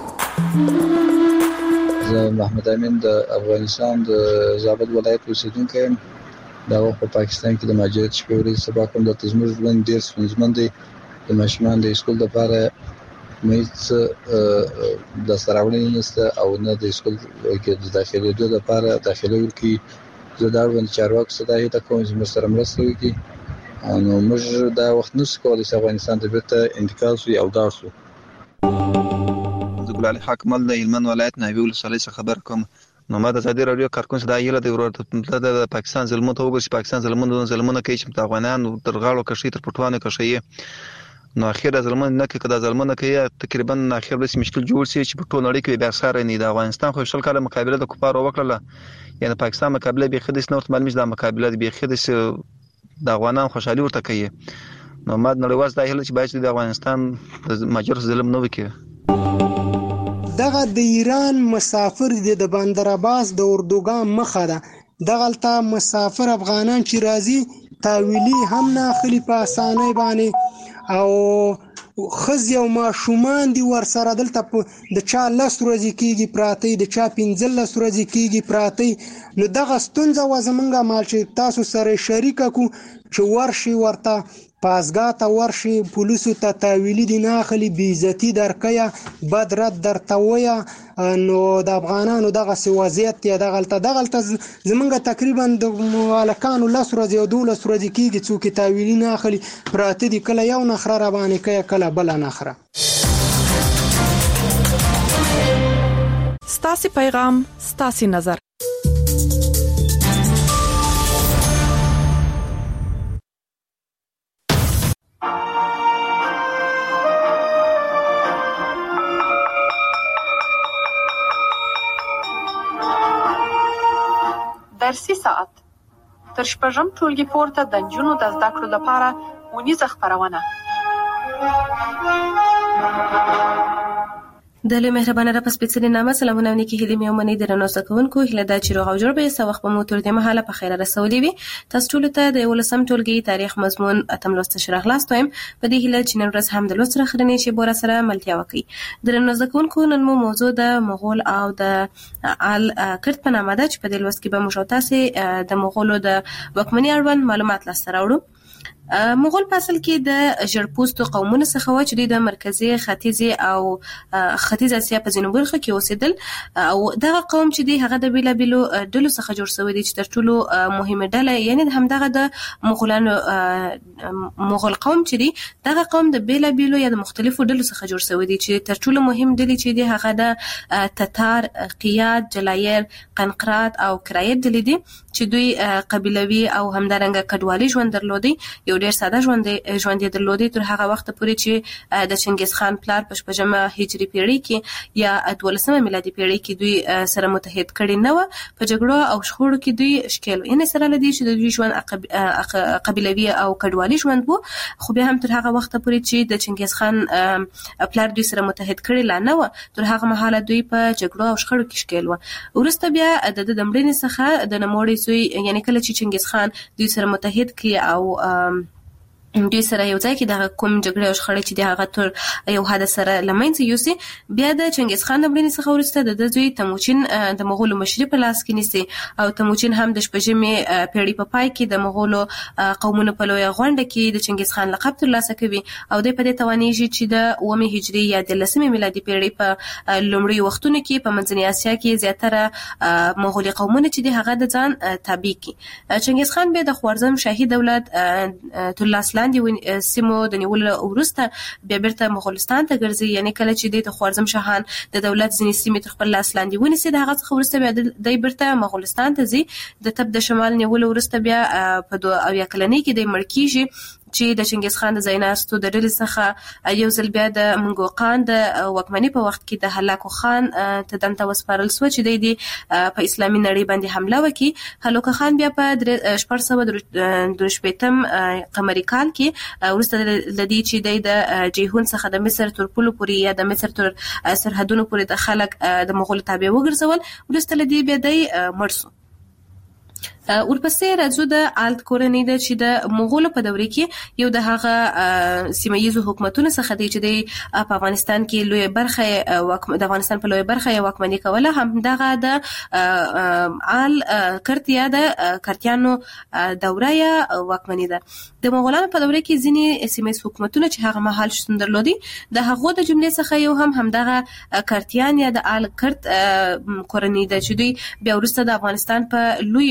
زه محمد امین د افغانستان د زابل ولایت اوسیدونکی یم. دا په پاکستان کې د مهاجرت شپې ورځې سبا کوم د تزمر ژوند ډیر ستونزمن دی. د ماشومان د اسکول لپاره مېڅ د سراوړې نشته او نه د اسکول کې د داخلي لپاره داخلي ورکی زه دا ورته چارواکو صداي ته کوم چې مر سره مرسته وکړي نو موږ دا وخت نس کولای چې افغانستان ته بیرته انتقال شي او دار شو. زګل علي حاکمل د هلمند ولایت ناوی ولسوالۍ څخه خبر کوم. نو ما د ازادي رادیو کارکون صدا یله د ورته د پاکستان ظلمونو ته وګورئ، پاکستان ظلمونه کوي چې افغانان تر غاړو کشي تر پټوانه کشي، نو اخیره ظلمونه نه کوي، کدا ظلمونه کوي تقریبا اخر به مشکل جوړ شي چې په ټول نړۍ کې بیا سره نه د افغانستان خو شل کاله مقابله د کفارو وکړه، یعنی پاکستان مقابله به خدیس نورت معلومه ده مقابله به خدیس د افغانان خوشحالي ورته کوي، نو ما نړیوال ځای هله چې باید د افغانستان د ماجر ظلم نه وکړي. دغه د ایران مسافر د بندر عباس د اردوګان مخه ده، دغلته مسافر افغانان چې راځي تاویلی هم نه اخلي په اسانۍ باندې، او خزي او ماشومان دي ور سره دلته د چا 10 ورځې کېږي پراته، د چا 15 ورځې کېږي پراته. نو دغه ستونزه و زمونږه مال چې تاسو سره شریک کو چې ورشي ورته پاسګاته ورشي پولیسو ته تاویلی دي نه اخلي، بې عزتي درکیا بد رد درته ویا. نو د افغانانو دغه وضعیت دی، دغلته زمونږ تقریبا د مالکانو 10 ورځې او 12 ورځې کېږي څوک تاویلی نه اخلي پراته دي، کله یو نخره را باندې کوي کله بل نخره. ستاسو پیغام ستاسو نظر. درسي ساعت تر شپږم ټولګي پورته د نجونو د زده کړو لپاره ونیزه خپرونه. د لوی مهربانه رب سپېڅلې نامه سلامونه ونکي هلي مې ومني د رڼا زکونکو هله دا چې روغ او جوړ به سو وخت په موټر د مهاله په خیره رسولې وي. تاسو ټول ته د ولسم ټولګي تاریخ مضمون اتم لوست شرح لاستویم په دې هله چې نن ورځ هم د لوست سره خرنې شي بور سره ملتیا وکي. د رڼا زکونکو نن مو موضوع د مغول او د آل کرت په نامه ده چې په دې لوست کې به مو شو تاسو د مغولو د وکمنۍ اړوند معلومات لاسته راوړو. مغول په اصل کې د ژړپوستو قومونو څخه و چې د مرکزي ختیځي او ختیځ اسیا په ځینو برخو کې اوسېدل، او دغه قوم چې دی هغه د بیلابیلو ډلو څخه جوړ شوی دی چې تر ټولو مهمه ډله یعنی همدغه د مغولانو مغول قوم چې دی دغه قوم د بیلابیلو یا د مختلفو ډلو څخه جوړ شوی دی چې تر ټولو مهم ډلې چې دی هغه د تتار، قیاد، جلایر، قنقرات او کرایت ډلې دي چې دوی قبیلوي او همدارنګه کډوالي ژوند درلودي. یو ډېر ساده ژوند یې درلودي تر هغه وخت پورې چې د چنګیز خان پلار په شپږمه هجري پیړۍ کې یا 12مه میلادي پیړۍ کې دوی سره متحد کړي نه و، په جګړو او شخړو کې دوی شکل یعنی سره لدی چې د دوی ژوند قبیلوي او کډوالي ژوند وو، خو بیا هم تر هغه وخت پورې چې د چنګیز خان پلار دوی سره متحد کړي لا نه و، تر هغه مهاله دوی په جګړو او شخړو کې شکل و. ورسته بیا د دمړنې څخه د نموړي زوی یعنی کله چې چنګیز خان دوی سره متحد کړي او دوی سره یو ځای کې د کوم جګړې او شخړې چې د هغه تر یو حد سره لمنځه یوسي، بیا د چنګیز خان د مړینې څخه وروسته د دوی تموچین د مغولو مشري په لاس کې نیسي، او تموچین هم د شپږمې پیړۍ په پای کې د مغولو قومونو په لویه غونډه کې د چنګیز خان لقب ترلاسه کوي، او دوی په دې توانیږي چې د 9مې هجري یا 13مې میلادي پیړۍ په لومړي وختونو کې په منځنۍ اسیا کې زیاتره مغولي قومونه چې د هغه د ځان تابع کړي. چنګیز خان به د خوارزم شاهي دولت ترلاسه لاندې سیمو د نیولو وروسته بیا بیرته مغولستان ته ګرځي، یعنی کله چې د خوارزم شاهان د دولت ځینې سیمې تر خپل لاس لاندې ونیسي د هغه څخه وروسته بیا د بیرته مغولستان ته ځي. د تب د شمال نیولو وروسته بیا په 2 کلنۍ کې د مړ کیږي چې د چنګیز خان د زیناستو د ډلې څخه یو ځل بیا د منګوقان د وکمنۍ په وخت کې د هلاکو خان ته دمته وسپارل شو چې د په اسلامي نړۍ باندې حمله وکړي. هلاکو خان بیا په 1423 قمري کال کې وروسته لدی چې د جیهون څخه د مصر تر پولو پورې یا د مصر تر سرحدونو پورې د خلک د مغول تابع وګرځول، وروسته لدی بیا د مړ شو. ورپسې راځو د آلت کورنۍ ده چې د مغولو په دورې کې یو د هغه سیمایي حکومتونو څخه دی چې په افغانستان کې لوی برخه د افغانستان په لوی برخه یې واکمني کوله، هم دغه د آل کرت یا د کرتیانو دوره یا واکمني ده. د مغولانو په دوره کې ځینې سیمایي حکومتونه چې هغه مهال شتون درلودي، د هغو د جملې څخه یو هم دغه کرتیان یا د آل کرت کورنۍ ده چې دوی بیا وروسته د افغانستان په لوی برخه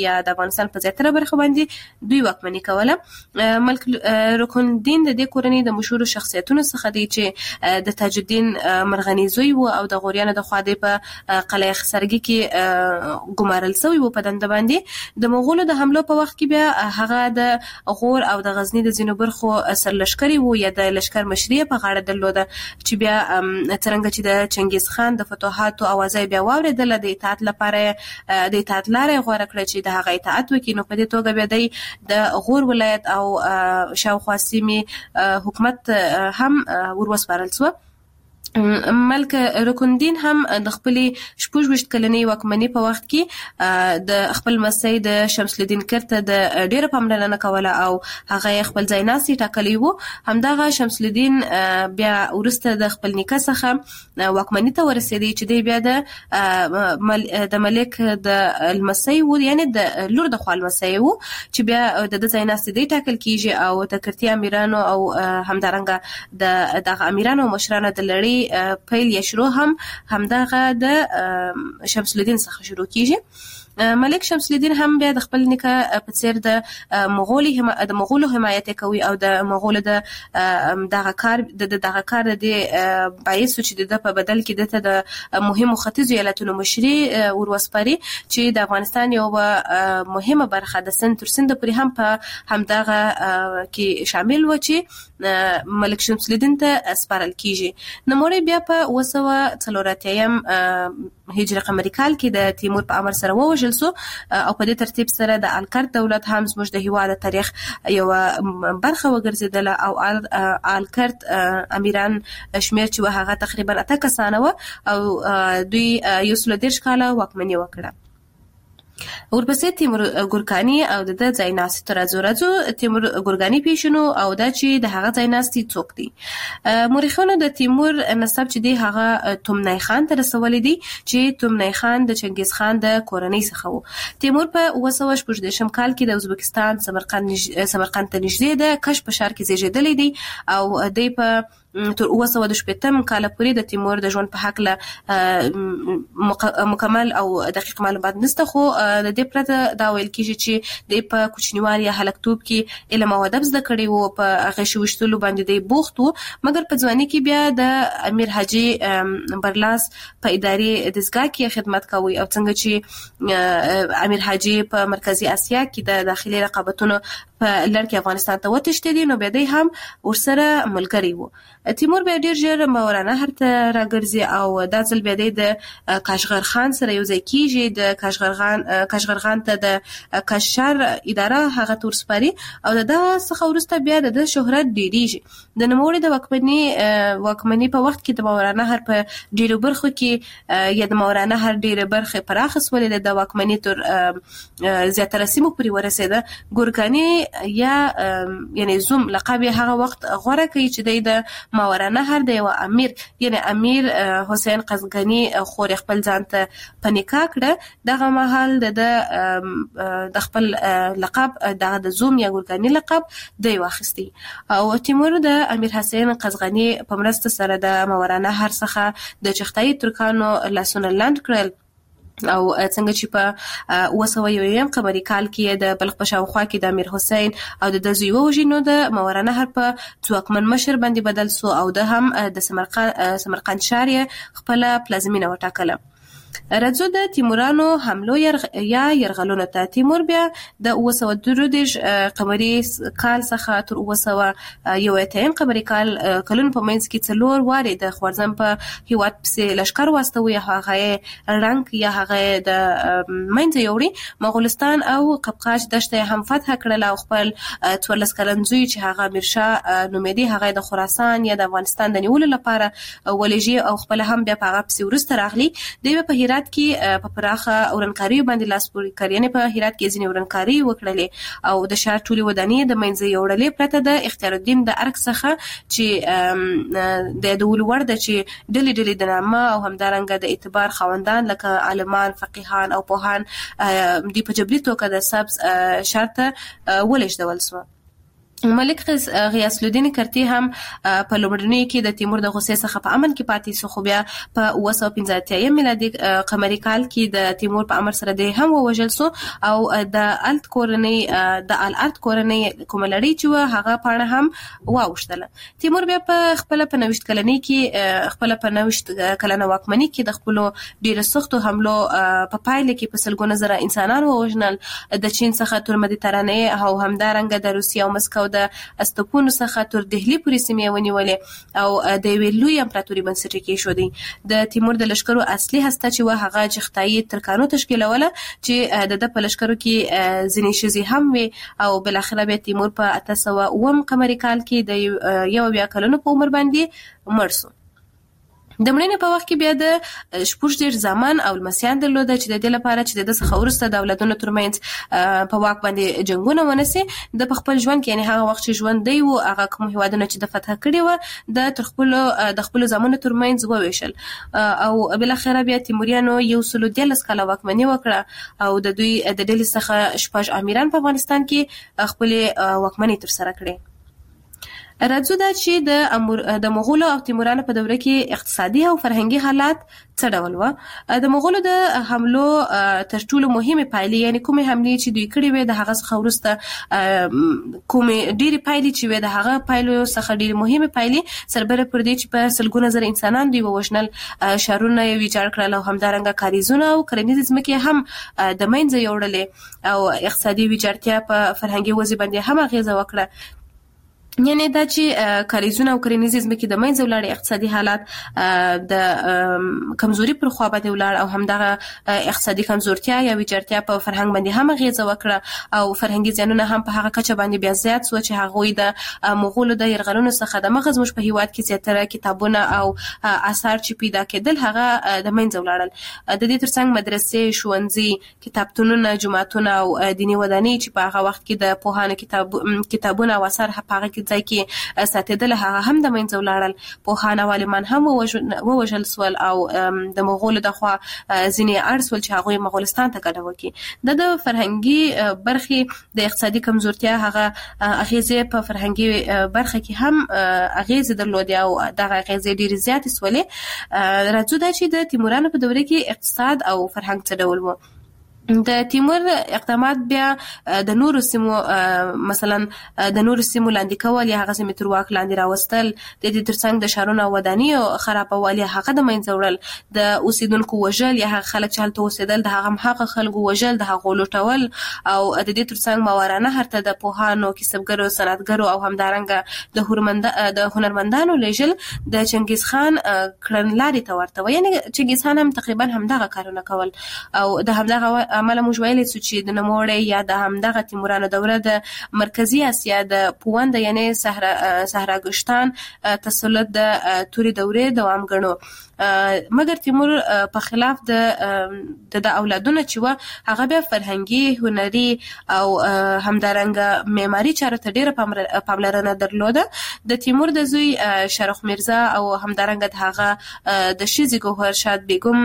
یا د افغانستان په زیاتره برخه باندې دوی واکمني کوله. ملک رکن الدین د دې کورنۍ د مشهور شخصیتونو څخه دی چې د تاج الدین مرغنی زوی و او د غوریانو د خوا د په قلعه خسرګي کې ګمارل شوی و په دنده باندې. د مغولو د حمله په وخت کې بیا هغه د غور او د غزنی د ځینو برخو سرلشکري و یا د لشکر مشري په غاړه درلوده چې بیا څنګه چې د چنګیز خان د فتوحاتو اوازې بیا واوریدل د اطاعت لپاره د اطاعت لارې غوړه کړې چې د هغه اطاعت وکړي. نو په دې توګه بیا د غور ولایت او شاوخوا سیمې حکومت هم ورسپارل شو. ملک رکن الدین هم د خپل 26 کلنې واکمنۍ په وخت کې د خپل مسۍ د شمس الدین کرته د ډیره پاملرنه کوله او هغه خپل ځایناسي ټاکلی وو. همدغه شمس الدین بیا ورسته د خپل نیکه څخه واکمنۍ ته ورسېدی چې دی بیا د ملک د المسۍ وو یعنی د لور د خپل مسۍ وو چې بیا د ځایناسي دی ټاکل کیږي او د کرتی امیرانو او همدارنګه د امیرانو مشرانو د لړۍ پیل یا شروع همدغه د شمس الدین څخه شروع کیږي. ملک شمس الدین هم بیا د خپل نیکه په څیر د مغولو حمایت کوي او د مغولو د دغه کار د باعث چې د په بدل کې د مهمو ختیځو ایالتونو مشري وروسپاري چې د افغانستان یو مهمه برخه د سند تر سند پورې هم په همدغه کې شامل و چې ملک شمس الدین ته سپارل کیږي. نوموړی بیا په 1940 هجری قمری کال کې د تیمور په امر سره ووژل شو او په دې ترتیب سره د الکرت دولت هم زموږ د هیواد تاریخ یو برخه وګرځیدله او الکرت امیران شمیر چې هغه تقریبا 8 کسانه و او دوی 130 کاله واکمني وکړه. ورپسې تیمور ګورکانی او د ځایناسي تر راځو تیمور ګورکانی پیښنو او دا چې د هغه ځایناسي څوک دی. مورخینو د تیمور نسب چې دی هغه تومنای خان ته رسولې دي چې تومنای خان د چنګیز خان د کورنۍ څخه و. تیمور په 1914 کال کې د ازبکستان سمرقند ته نږدې د کش په ښار کې زیږیدلی دی او دی په تر 1918 کال پورې د تیمور د ژوند په حق له مکمل او دقیق معلومات نشته، خو د دې پرته دا ویل کیږي چې د په کوچنیوالي یا هلکتوب کې علم او ادب زده کړی وو، په هغه شوشتلو باندې د بوخت وو، مګر په ځواني کې بیا د امیر حاجی برلاس په ادارې دستګاه کې خدمت کوي او څنګه چې امیر حاجی په مرکزی اسیا کې د داخلي رقابتونو په لړ کې افغانستان ته وتښتېدی، نو بیا دی هم ورسره ملګری وو. تیمور بیا ډیر ژر مولانا هر ته راګرځي او دا ځل بیا د کاشغر خان سره یو ځای کیږي. د کاشغر خان ته د کاشار اداره هغه تورسپاري او دا څخه ورسته بیا د شهرت ډیریږي. د نوموړي د واکمنۍ په وخت کې د مولانا هر په ډیرو برخو کې یا د مولانا هر ډیره برخه پراخه سولې د واکمنۍ تر زیاتره سیمو پورې ورسېده. ګورکانی یا یعنی زوم لقب هغه وخت غوړه کوي چې د ماوراء نهر د یو امیر یعنی امیر حسین قزغنی خور خپل ځان ته پنیکا کړه. دغه مهال د خپل لقب د زوم یا ګورکانی لقب د واخستي او تیمور د امیر حسین قزغنی په مرسته سره د ماوراء نهر څخه د چختای ترکانو لاسونه لاند کړل او څنګه چې په 1901 قمری کال کې د بلخ په شاوخوا کې د امیر حسین او د زوی وژنو د مولانا نهر په ځواکمن مشر باندې بدل سو او د هم د سمرقند ښار خپل پلازمینه وټاکله. راځو د تیمورانو حملو یا يرغلونو ته. تیمور بیا د 1932 قمری کال څخه تر 1901 قمری کال کلون په منځ کې څلور واري د خوارزم په هیواد پسې لشکر واستوي، هغه رنگ یا هغه د منځ یوړي مغولستان او قفقاز دشته هم فتح کړل او خپل 14 کلنځوی چې هغه میرشاه نومیدي هغه د خراسان یا د افغانستان د نیولو لپاره ولېږي او خپل هم بیا په هغه پسې ورسته راغلي. دوی په هرات کې په پراخه اورنکاري باندې لاس پورې کړی، نه په هرات کې ځینې اورنکاري وکړلې او د شاه ټولي ودانۍ د منځ یوړلې پرته د اختیار الدین د ارک څخه چې د ولور د چې ډلې د نامه او همدارنګه د اعتبار خوندان لکه عالمان، فقيهان او پوهان د په جبري توګه د سبز شرط ولېږدول شو. ملک غیاث الدین کرتی هم په لومړنۍ کې د تیمور د غصې څخه په امن کې پاتې شو، خو بیا په 1915 میلادي قمري کال کې د تیمور په امر سره د هم ووژل شو او د الارت کورنۍ کومه لړۍ چې هغه پاڼه هم واوښتله. تیمور بیا په خپل په 90 کلنۍ کې خپل په 90 کلنه واکمنۍ کې د خپل ډیره سختو حملو په پایله کې په سلګونه زره انسانان ووژنل، د چین څخه تر مدیترانې او همدارنګه د روسیې او مسکو د استوپونو څخه تر دهلی پورې سیمې ونیولې او د یوې لوی امپراتوري بنسټ کې شو. د تیمور د لشکرو اصلي هسته چې هغه جختایي ترکانو تشکیلوله چې د په لشکرو کې ځینې شزي هم وي او بل اخر بیا تیمور په 1809 قمري کال کې د یو بیا کلونو په عمر باندې مړ شو. د مړینې په وخت کې بیا د شپږ ډیر زمان او لمسیان درلوده چې د دې لپاره چې د څخه ورسته د دولتونو ترمنځ په واک باندې جنگونه ونسي، د خپل ژوند کې یعنی هغه وخت چې ژوند دی او هغه کوم هیوادونه چې د فتح کړي و د خپل زمانو ترمنځ وویشل او بل اخر بیا تیموریانو یو سلو د کال واکمني وکړه او د دوی د ډلې څخه شپږ امیران په افغانستان کې خپل واکمني تر سره کړي. راځو دا چې د مغولو او تیمورانو په دوره کې اقتصادي او فرهنګي حالات څه ډول و. د مغولو د حملو تر ټولو مهمه پایلې یعنی کومه حملې چې دوی کړې وې د هغه څخه ورسته کومه ډېری پایلې چې وې د هغه پایلو څخه ډېری مهمه پایلې سربره پر دې چې په سلګونه زر انسانان دوی ووژنل، شهرونه یې ویجاړ کړل او همدارنګه کاریزونه او کرنیزې ځمکې هم د منځه یوړلې او اقتصادي ویجاړتیا په فرهنګي وضع باندې هم اغیزه وکړه. یعنی دا چې کاریزونه او کرنیزې ځمکې د منځه ولاړې، اقتصادي حالات د کمزوري پر خوا باندې ولاړ او همدغه اقتصادي کمزورتیا یا ویجاړتیا په فرهنګ باندې هم اغیزه وکړه او فرهنګي زیانونه هم په هغه کچه باندې بیا زیات شو چې هغوی د مغولو د یرغلونو څخه د مغز مش په هیواد کې زیاتره کتابونه او آثار چې پیدا کېدل هغه د منځه ولاړل. د دې ترڅنګ مدرسې، ښوونځي، کتابتونونه، جوماتونه او دیني ودانۍ چې په هغه وخت کې د پوهانو کتابونه او آثار په هغه ځای کې ساتېدل هغه هم د منځه ولاړل. پوهان او عالمان هم ووژل سول او د مغولو د خوا ځینې اړ سول چې هغوی مغولستان ته کډه وکړي. د فرهنګي برخې د اقتصادي کمزورتیا هغه اغیزې په فرهنګي برخه کې هم اغیزې درلودې او دغه اغیزې ډېرې زیاتې سولې. راځو دا چې د تیمورانو په دوره کې اقتصاد او فرهنګ څه ډول و. د تیمور اقدامات بیا د نورو سیمو مثلا د نورو سیمو لاندې کول یا هغه سیمې تر واک لاندې راوستل، د دې ترڅنګ د ښارونو او ودانیو خرابول یا هغه د منځه وړل، د اوسیدونکو وژل یا هغه خلک چې هلته اوسېدل د هغه خلکو وژل، د هغو لوټول او د دې ترڅنګ موارانه هرته د پوهانو، کسبګرو، صنعتګرو او همدارنګه د هنرمندانو لیږل د چنګیز خان کړنلارې ته ورته و. یعنی چنګیز خان هم تقریبا همدغه کارونه کول او د همدغه عمله موږ ویلی سو چې د نوموړی یا د همدغه تیمورانو دوره د مرکزی اسیا د پوند یعنی صحراګشتان تسلط د توري دورې دوام ګڼو. مګر تیمور په خلاف د اولادونو چې و هغه بیا فرهنګي، هنري او همدارنګه معماري چارو ته ډېره پاملرنه درلوده. د تیمور د زوی شرخ میرزا او همدارنګه د هغه د ښځې ګوهر شاد بیګم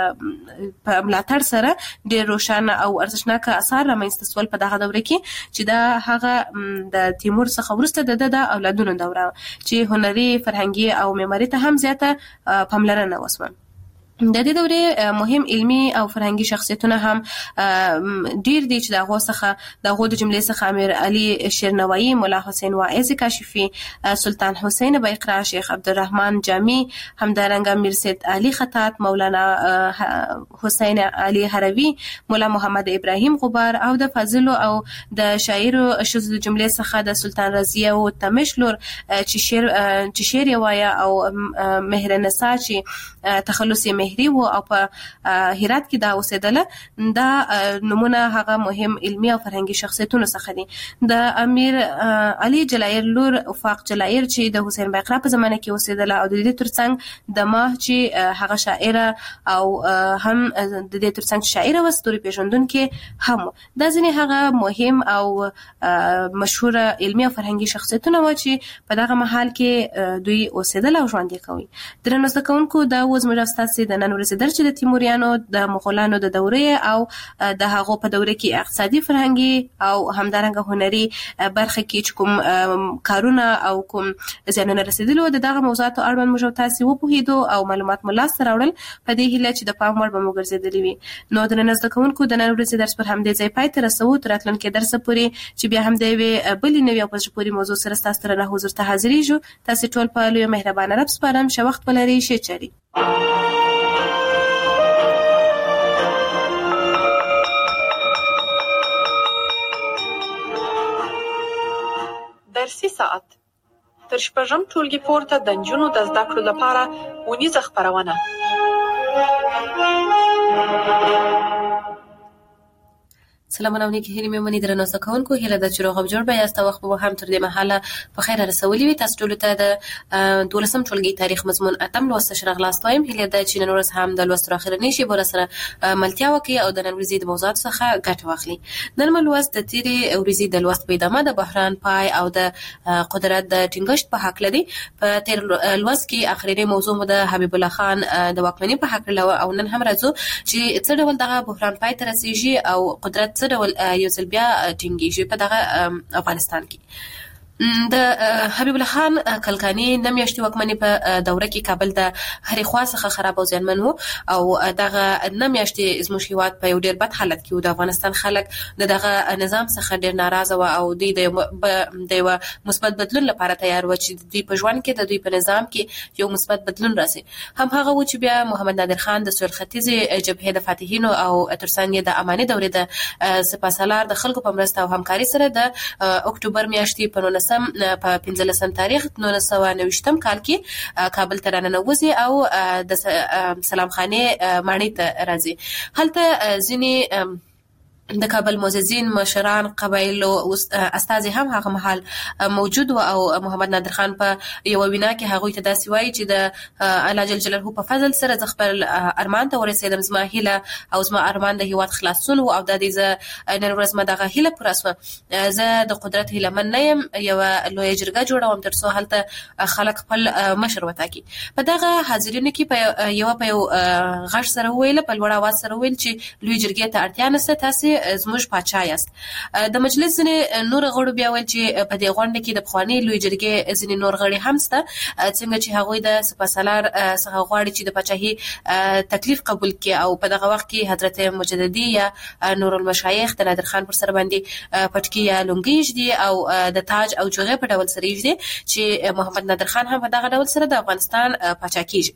په ملاتړ سره ډېر روښانه او ارزښتناک اثار رامنځته شول په دغه دوره کې چې دا هغه د تیمور څخه وروسته د اولادونو دوره چې هنري، فرهنګي او معماري ته هم زیاته پاملرنه وسوه. د دې دورې مهم علمي او فرهنګي شخصیتونه هم ډیر دي چې دغه د جملې څخه امیر علي شیرنوایی، مولا حسین واعظ کاشفی، سلطان حسین بایقرا، شیخ عبدالرحمن جامی، همدارنګه میر سید علي خطاط، مولانا حسین علي هروی، مولا محمد ابراهیم غبار او د فاضل او د شاعر شذ جملې څخه د سلطان رضیه او تمشلور چې شعر وایا او مهرنسا چې تخلص مهری و او په هرات کې دا اوسېدله. دا نمونه هغه مهم علمي او فرهنګي شخصیتونو څخه دي. د امیر علي جلایر لور افاق جلایر چې د حسین بایقرا په زمانه کې اوسېدله او د دې ترڅنګ د ماه چې هغه شاعره او هم د دې ترڅنګ شاعره و ستوري پیژندونکې هم. دا ځینې هغه مهم او مشهور علمي او فرهنګي شخصیتونه و چې په دغه محل کې دوی اوسېدل او ژوند یې کوي. درنو زده کوونکو دا وز موږ تاسو د نن ورځ درچې د تیموریانو د مغولانو د دورې او د هغو په دوره کې اقتصادي فرهنګي او همدارنګه هنري برخه کې کوم کارونه او کوم زیانونه رسیدلي و دغه موضوعاتو اړوند موږ تاسو وپوهیدو او معلومات مو لاس راوړل په دې هیله چې د پام وړ به مو ګرځېدلې وي. نو د نن زده کوونکو د نن ورځې درس پر همدې ځای پای ته رسوو تر راتلونکي درس پورې چې بیا هم د یوې بلې نوې او په زړه پورې موضوع سره ستاسو سره حضور ته حاضرېږو. تاسو ټول په لوی مهربانه رب سپارم. ښه وخت ولرئ. ښه چاري. درسي ساعت تر شپږم ټولګي پورته د نجونو د زده کړو لپاره ونیزه خپرونه. سلامونه او نیکی هیلې مې منې درنو زده کوونکو، هیله ده چې روغ او جوړ به یاست او وخت به هم تر دې مهاله په خیر رسولي وي. تاسو ټولو ته د 12م ټولګي تاریخ مضمون اتم لوست ښه راغلاست وایم. هیله ده چې نن ورځ هم د لوست تر اخرنۍ شی به سره ملتیا وکړي او د نن ورځې د موضوعات څخه ګټه واخلي. نن مو لوست د تیرې ورځې د لوست په ادامه د بحران پای او د قدرت د ټینګښت په حق لري. په تیر لوست کې اخرنۍ موضوع مو د حبیب الله خان د واکمنۍ په حق لري او نن هم راځو چې څه ډول دغه بحران پای ته رسیږي او قدرت څه ډول یو ځل بیا ټینګیږي په دغه افغانستان کې. د حبیب الله خان کلکانی د میاشتې واکمنۍ په دوره کې کابل د هرې خوا څخه خراب او زیانمن وو او دغه د میاشتې زموږ هیواد په یو ډیر بد حالت کې و. د افغانستان خلک دغه نظام څخه ډیر ناراضه و او د یو مثبت بدلون لپاره تیار و چې دوی په ژوند کې د دوی په نظام کې یو مثبت بدلون راسي. هم هغه و چې بیا محمد نادر خان د سویل ختیځ جبهې د فاتحینو او ترڅنګ د اماني دورې د سپاسالار د خلکو په مرسته او همکاري سره د اکتوبر میاشتې په په 15 تاریخ 1990 کال کې کابل ته راننوځي او د سلام خانه ماڼۍ ته راځي. هلته ځینې د کابل معززین مشران قبایلو استازي هم هغه مهال موجود و او محمد نادر خان په یو وینا کې هغه ته داسې وایي چې د الله جل جلاله په فضل سره ز خپل ارمان ته ورسېدم. زما هیله او زما ارمان د هیواد خلاصون او د دې ز نن ورځ ما دغه هیله پر اسمه زه د قدرت هیله من نه يم. یو لوی جرګه جوړوم ترڅو هلته خلک خپل مشر وټاکي. په دغه حاضرینو کې په یو غږ سره ویل په لوړ اواز سره ویل چې لوی جرګې ته اړتیا نشته، تاسو زموږ پاچا یاست. د مجلس ځینې نور غړو بیا ویل چې په دې غونډه کې د پخوانی لوی جرګې ځینې نور غړي هم شته څنګه چې هغوی د سپاسالار څخه غواړي چې د پاچاهي تکلیف قبول کړي او په دغه وخت کې حضرت مجددي یا نور المشایخ د نادر خان پر سر باندې پټکی یا لونګي جدي او د تاج او جوغه په ډول سره یږي چې محمد نادر خان هم په دغه ډول سره د افغانستان پاچا کیږي.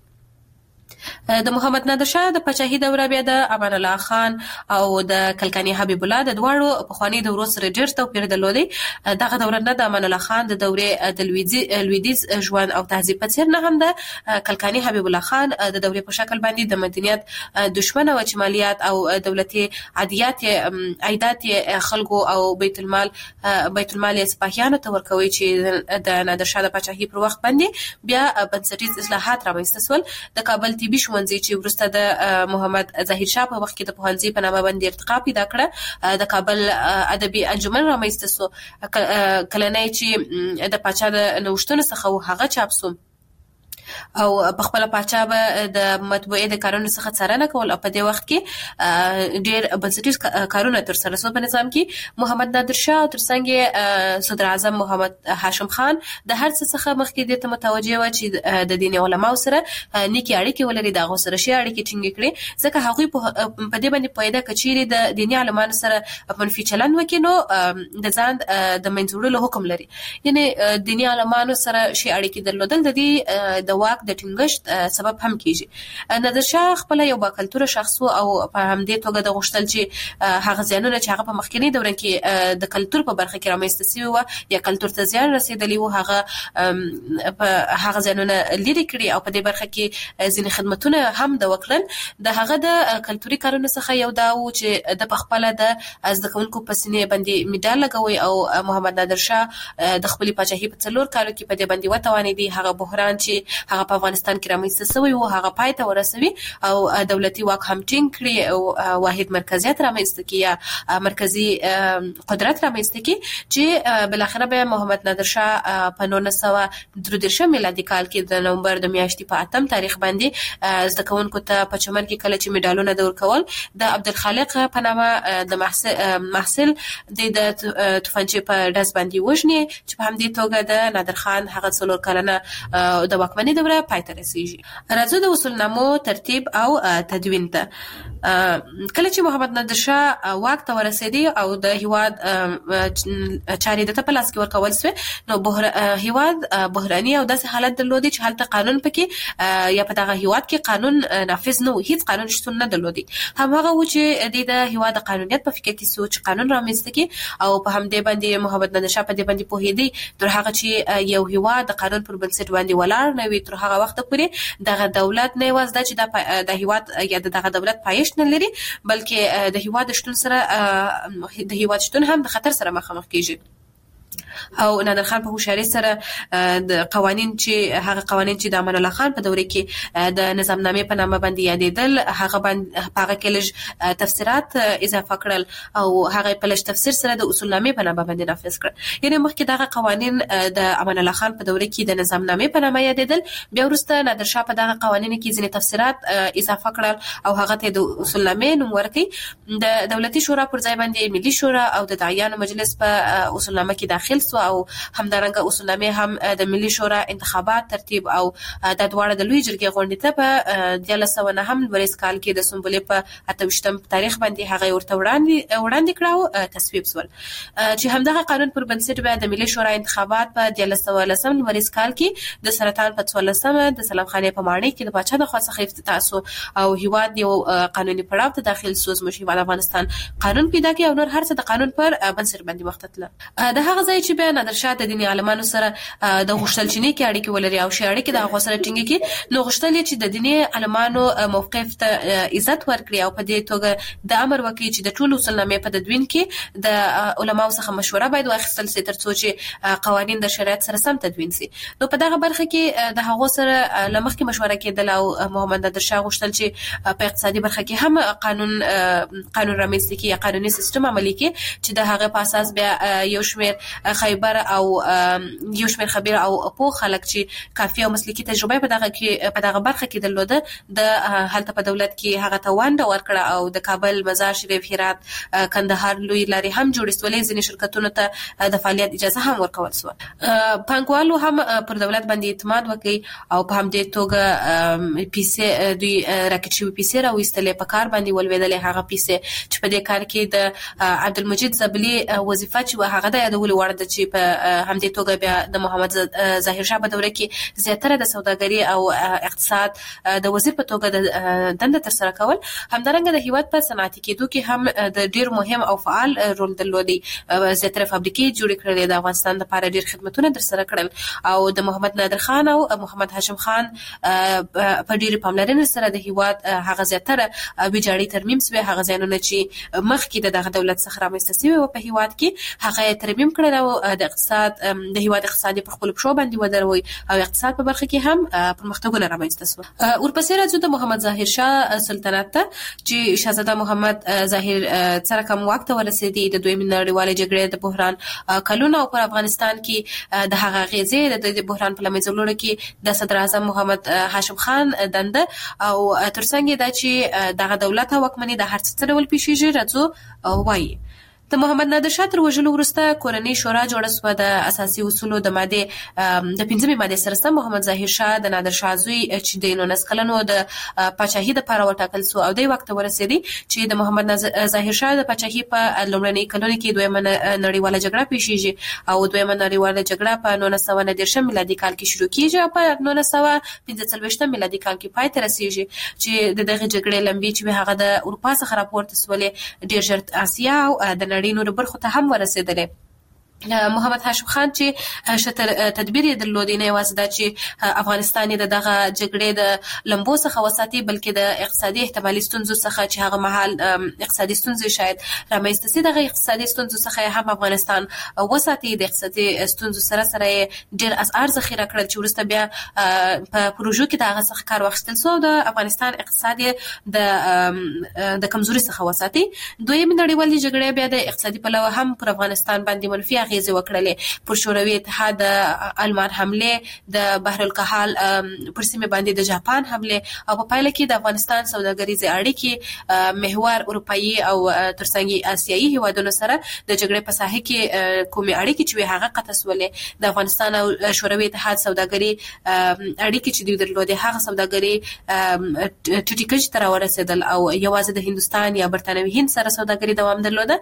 د محمد نادر شاه د پاچاهي دوره بیا د امان الله خان او د کلکانی حبیب الله د دواړو پخوانی دورو سره ډېر توپیر درلودي. دغه دوره نه د امان الله خان د دورې د لویدیز ژوند او تهذیب په څیر نه هم د کلکانی حبیب الله خان د دورې په شکل باندې د مدنیت دشمنه او مالیات او دولتي عادیات عیدات خلکو او بیت المال سپاهیانو ته ورکوي چې د نادر شاه د پاچاهي پر وخت باندې بیا بنسټیز اصلاحات رامنځته شول. د کابل طبي ښوونځي چې وروسته د محمد ظاهر شاه په وخت کې د پوهنځي په نامه باندې ارتقا پیدا کړه. د کابل ادبي انجمن رامنځته شو. کلنۍ چې د پاچا د نوښتونو څخه هغه چاپ شو او په خپل پاچا به د مطبوعې د کارونو څخه څارنه کول او په دې وخت کې ډېر بنسټیز کارونه تر سره شول په نظام کې. محمد نادر شاه او ترڅنګ صدر اعظم محمد هاشم خان د هر څه څخه مخکې د متوجه و چې د دیني علماو سره نیکی اړیکې ولري، د هغو سره شي اړیکې ټینګې کړي ځکه هغوی په دې باندې پیدا کچېرې د دیني علمانو سره منفي چلند وکړي نو د ځان د منځوړلو حکم لري. یعنی دیني علمانو سره شي اړیکې درلودل د دې د واک د ټینګښت سبب هم کیږي. نادر شاه خپل یو باکلتوره شخص او په همدې توګه د غوښتل چې هغه ځانونه چې هغه په مخکنی دوره کې د کلتور په برخه کې رامنځته شوی و یا کلتور ته زیان رسیدلی و هغه په ځانونه لري کړی او په دې برخه کې ځینې خدمتونه هم د وکړل. د هغه د کلتوري کارونو څخه یو دا و چې د خپل د زده کوونکو په سینې باندې میډال لګوي او محمد نادر شاه د خپل پاچاهي په څلور کالو کې په دې باندې وتوانېدی هغه بحران چې هغه په افغانستان کې رامنځته شوی او هغه پای ته ورسوي او دولتي واک هم ټینګ کړي او واحد مرکزیت رامنځته کړي یا مرکزی قدرت رامنځته کړي چې بل به محمد نادر شاه په 1933 میلادي کال کې د نومبر د میاشتې په 8 تاریخ باندې زده کوونکو ته په چمن کې کله چې میډالونه ورکول د عبدالخالق په نامه د محصل د توفنچې په داس باندې وژني چې په همدې توګه د نادر خان هغه څلور کلنه د واکمنۍ دوره پای ته رسیږي. راځو د اصولنامو ترتیب او تدوین ته. کله چې محمد نادر شاه واک ته ورسېدی او د هیواد چارې د په لاس کې ورکول شو نو هیواد بحراني او داسې حالت درلودي چې هلته قانون پکې یا په دغه هیواد کې قانون نافذ نه و، هیڅ قانون شتون نه درلودي. همغه و چې د هیواد د قانونیت په فکر کې سوچ قانون رامنځته کی او په همدې باندې محمد نادر شاه په دې باندې پوهېدی تر هغه چې یو هیواد د قانون پر بنسټ باندې ولاړ نه وي تر هغه وخت پورې دغه دولت نه وځي چې د هیواد یا دغه دولت پایښت نه لري بلکې د هیواد شتون سره د هیواد شتون هم د خطر سره مخامخ کیږي. او نادر خان په هوښیارۍ سره د قوانین چې د امان الله خان په دوره کې د نظامنامې په نامه باندې یادېدل هغه کې لږ تفسیرات اضافه کړل او هغه په لږ تفسیر سره د اصولنامې په نامه باندې نافذ کړ. یعنی مخکې دغه قوانین د امان الله خان په دوره کې د نظامنامې په نامه یادېدل، بیا وروسته نادر شاه په دغه قوانینو کې ځینې تفسیرات اضافه کړل او هغه ته د اصولنامې نوم ورکړ. د دولتي شورا پر ځای باندې ملي شورا او د داعیانو مجلس په اصولنامه کې داخل او همدارنګه اصولنامې هم د ملي شورا انتخابات ترتیب او د دواړه د لوی جرګې غونډې ته په 1909 لوریز کال کې د سنبلې په 28 تاریخ باندې هغه ورته وړاندې کړو تصویب شول چې همدغه قانون پر بنسټ به د ملي شورا انتخابات په 1910 لوریز کال کې د سرطان په 14 د سلام خانې په ماڼۍ کې د پاچا د خاصه افتتاح شو او هیواد یو قانوني پړاو ته داخل شو. زموږ هیواد افغانستان قانون پیدا کړ او نور هر څه د قانون پر بنسټ باندې وختتل. د هغه ځای چې نادر شاه د دیني عالمانو سره د غوښتلچینې کې اړیکې ولري او شې اړیکې د هغه سره ټینګې کې نو غوښتل چې د دیني عالمانو موقف ته عزت ورکړي او په دې توګه د امر وکړي چې د ټولو اصولنامې په تدوین کې د علماو څخه مشوره باید واخیستل شي ترڅو چې قوانین د شریعت سره سم تدوین شي. نو په دغه برخه کې د هغه سره لمخکې مشوره کېدل او محمد نادر شاه غوښتل چې په اقتصادي برخه کې هم قانون رامنځته کړي یا قانوني سیستم عملي کړي چې د هغه په اساس بیا یو شمېر خیبر او یو شمېر خبیر او په خلک چې کافي او مسلکي تجربه په دغه برخه کې درلوده د هلته په دولت کې هغه ته ونډه ورکړه او د کابل، مزار شریف، هرات، کندهار لوی لارې هم جوړې سولې، ځینې شرکتونو ته د فعالیت اجازه هم ورکول شو. پانګوالو هم پر دولت باندې اعتماد وکړي او په همدې توګه پیسې دوی راکټ شوي پیسې راوېستلې په کار باندې ولوېدلې هغه پیسې چې په دې کار کې د عبدالمجید زبلی وظیفه چې هغه د یادولو وړ ده چې په همدې توګه بیا د محمد ظاهر شاه په دوره کې زیاتره د سوداګري او اقتصاد د وزیر په توګه د دنده ترسره کول. همدارنګه د هیواد په صنعتي کېدو کې هم د ډیر مهم او فعال رول درلودي. زیاتره فابریکې جوړې کړې، د افغانستان لپاره ډیر خدمتونه ترسره کړل او د محمد نادر خان او محمد هاشم خان په ډیر پاملرنې سره د هیواد هغه زیاتره ویجاړي ترمیم شوی هغه ځایونه چې مخکې دغه دولت څخه رامنځته شوی و په هیواد کې هغه ترمیم کړل او د اقتصاد د هیواد اقتصادي په خپل پښو باندې ودروي او اقتصاد په برخه کې هم پرمختګونه رامنځته شو. ورپسې راځو د محمد ظاهر شاه سلطنت ته چې شاهزاده محمد ظاهر سره کوم وخت ورسېدي د دویمې نړیوالې جګړې د بحران کلونه او پر افغانستان کې د هغه غیزې د بحران په لمنځه کې د صدر اعظم محمد هاشم خان دنده او ترڅنګ دا چې دغه دولت واکمني د هر څه ډول پیښیږي راځو وایي. د محمد نادر شاه تر وژلو وروسته کورنۍ شورا جوړه شوه د اساسي اصولو د ماده د 15مې ماده سره سم محمد ظاهر شاه د نادر شاه زوی چې د 19 کلنو د پاچاهي د لپاره وټاکل شو او د وخت ورسېدي چې د محمد ظاهر شاه د پاچاهي په لومړنۍ کلونو کې دویمه نړیواله جګړه پیښیږي او دویمه نړیواله جګړه په 1919 میلادي کال کې شروع کیږي او په 1945 میلادي کال کې پای ته رسیږي چې دغه جګړې لمبي چې هغه د اروپا څخه راپورته سولې ډیر ژر آسیا او د نړۍ نور برخو ته هم ورسېدلې. محمد هاشم خان چې شتر تدبیر یې درلودي نه یوازې دا چې افغانستان د دغه جګړې د لمبو څخه وساتي بلکې د اقتصادي احتمالي ستونزو څخه چې هغه مهال اقتصادي ستونزې شاید رامنځته سي دغه اقتصادي ستونزو څخه هم افغانستان وساتي د اقتصادي ستونزو سره سره ډېر اسعار ذخیره کړل چې وروسته بیا په پروژو کې د هغه څخه کار واخیستل سو د افغانستان اقتصادي د کمزوري څخه وساتي. دویم نړیوالې جګړې بیا د اقتصادي پلوه هم پر افغانستان باندې منفي اغیزې وکړلې. پر شوروي اتحاد آلمان حمله، د بحر الکاهل پر سیمه باندې د جاپان حمله او په پایله کې د افغانستان سوداګریزي اړیکې محور اروپאי او ترڅنګ آسیایي هیوادونو سره د جګړې په ساحه کې کومې اړیکې چې هغه قطع سولې. د افغانستان او شوروي اتحاد سوداګري اړیکې چې دوی درلودې هغه سوداګري ټیټیکج تر ورسېدل او یوازې د هندستان یا برتانوي هند سره سوداګري دوام درلوده.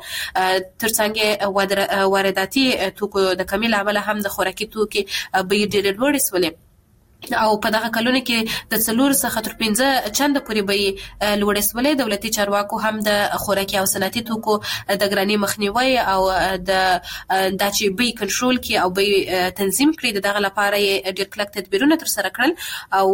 ترڅنګ وارداتي توکو د کمی لامل هم د خوراکي توکي به ډېر لوړ سولې او په دغه کلونو کې د 4 څخه تر 15 چنده پورې به لوړ سولې. دولتي چارواکو هم د خوراکي او صنعتي توکو د ګرانۍ مخنیوي او د چې به کنټرول کې او به تنظیم کړي دغه لپاره ډېر کلک تدبیرونه تر سره کړل او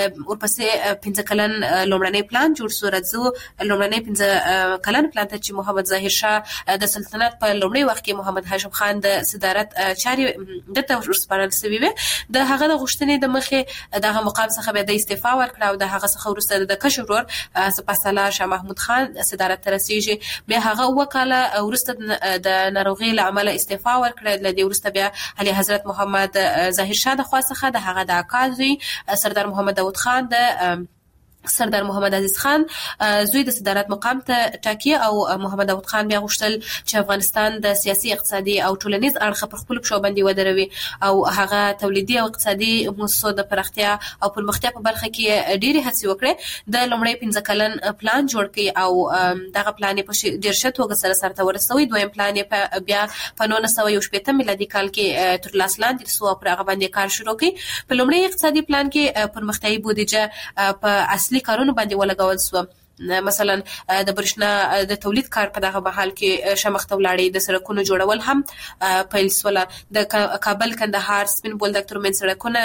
ورپسې 15 کلن لومړنی پلان جوړ شو. راځو لومړنی 15 کلن پلان ته چې محمد ظاهر شاه د سلطنت په لومړي وخت کې محمد هاشم خان د صدارت چارې دته ورسپارل شوی و. د هغه د غوښتنې د مخې دغه مقام څخه به د استعفا ورکړه او د هغه څخه وروسته د کشر ورور سپاسالار شاه محمود خان صدارت ته رسیږي. بیا هغه وکاله وروسته د ناروغي له امله استعفا ورکړه. له دې وروسته بیا علي حضرت محمد ظاهر شاه د خوا څخه د هغه د اکا زوی سردار محمد داود خان د سردار محمد عزیز خان زوی د صدارت مقام ته ټاکي او محمد داود خان بیا غوښتل چې افغانستان د سیاسي اقتصادي او ټولنیز اړخ پر خپل پښو باندې ودروي او هغه تولیدي او اقتصادي مؤسسو د پراختیا او پرمختیا په برخه کې ډېری هڅې وکړې. د لومړی 15 کلن پلان جوړ کړي او دغه پلان په ډېر ښه توګه سره سرته ورسوي. دویم پلان بیا په 1918 میلادي کال کې تر لاس لاندې سو پر هغه باندې کار شروع کړي. په لومړی اقتصادي پلان کې پرمختیایي بودیجه په اصلي کارونو باندې ولګول شو. مثلا د برښنا د تولید کار په دغه محل کې شمخته ولاړې. د سړکونو جوړول هم پیل شول. د کابل کندهار سپین بولدک ترمن سړکونه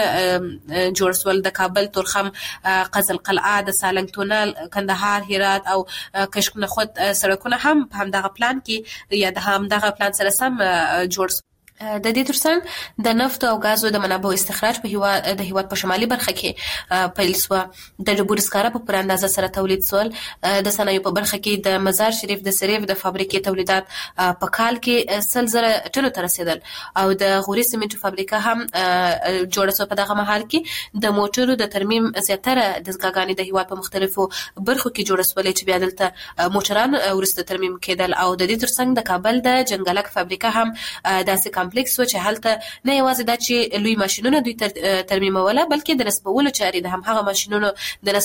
جوړ شول. د کابل تورخم قزل قلعه د سالنګ تونل کندهار هرات او کشک نخود سړکونه هم په همدغه پلان کې یا د همدغه پلان سره سم جوړ. د دې ترڅنګ د نفت او غازو د منابعو استخراج په هیواد په شمالي برخه کې پیل شو. د ډبرو سکاره په پوره اندازه سره تولید شول. د صنایعو په برخه کې د مزار شریف د سریف د فابریکې تولیدات په کال کې 100,000 ټنو ته رسیدل او د غوري سیمنټو فابریکه هم جوړه شو. په دغه محل کې د موټرو د ترمیم زیاتره دستګاګانې د هیواد په مختلفو برخو کې جوړه شولې چې بیا دلته موټران ورسته ترمیم کېدل او د دې ترڅنګ د کابل د جنگلک فابریکه هم داسې کمپلیکس و چې هلته نه یوازې دا چې لوی ماشینونه دوی ترمیموله بلکې د نسبولو چارې د همغه ماشینونو د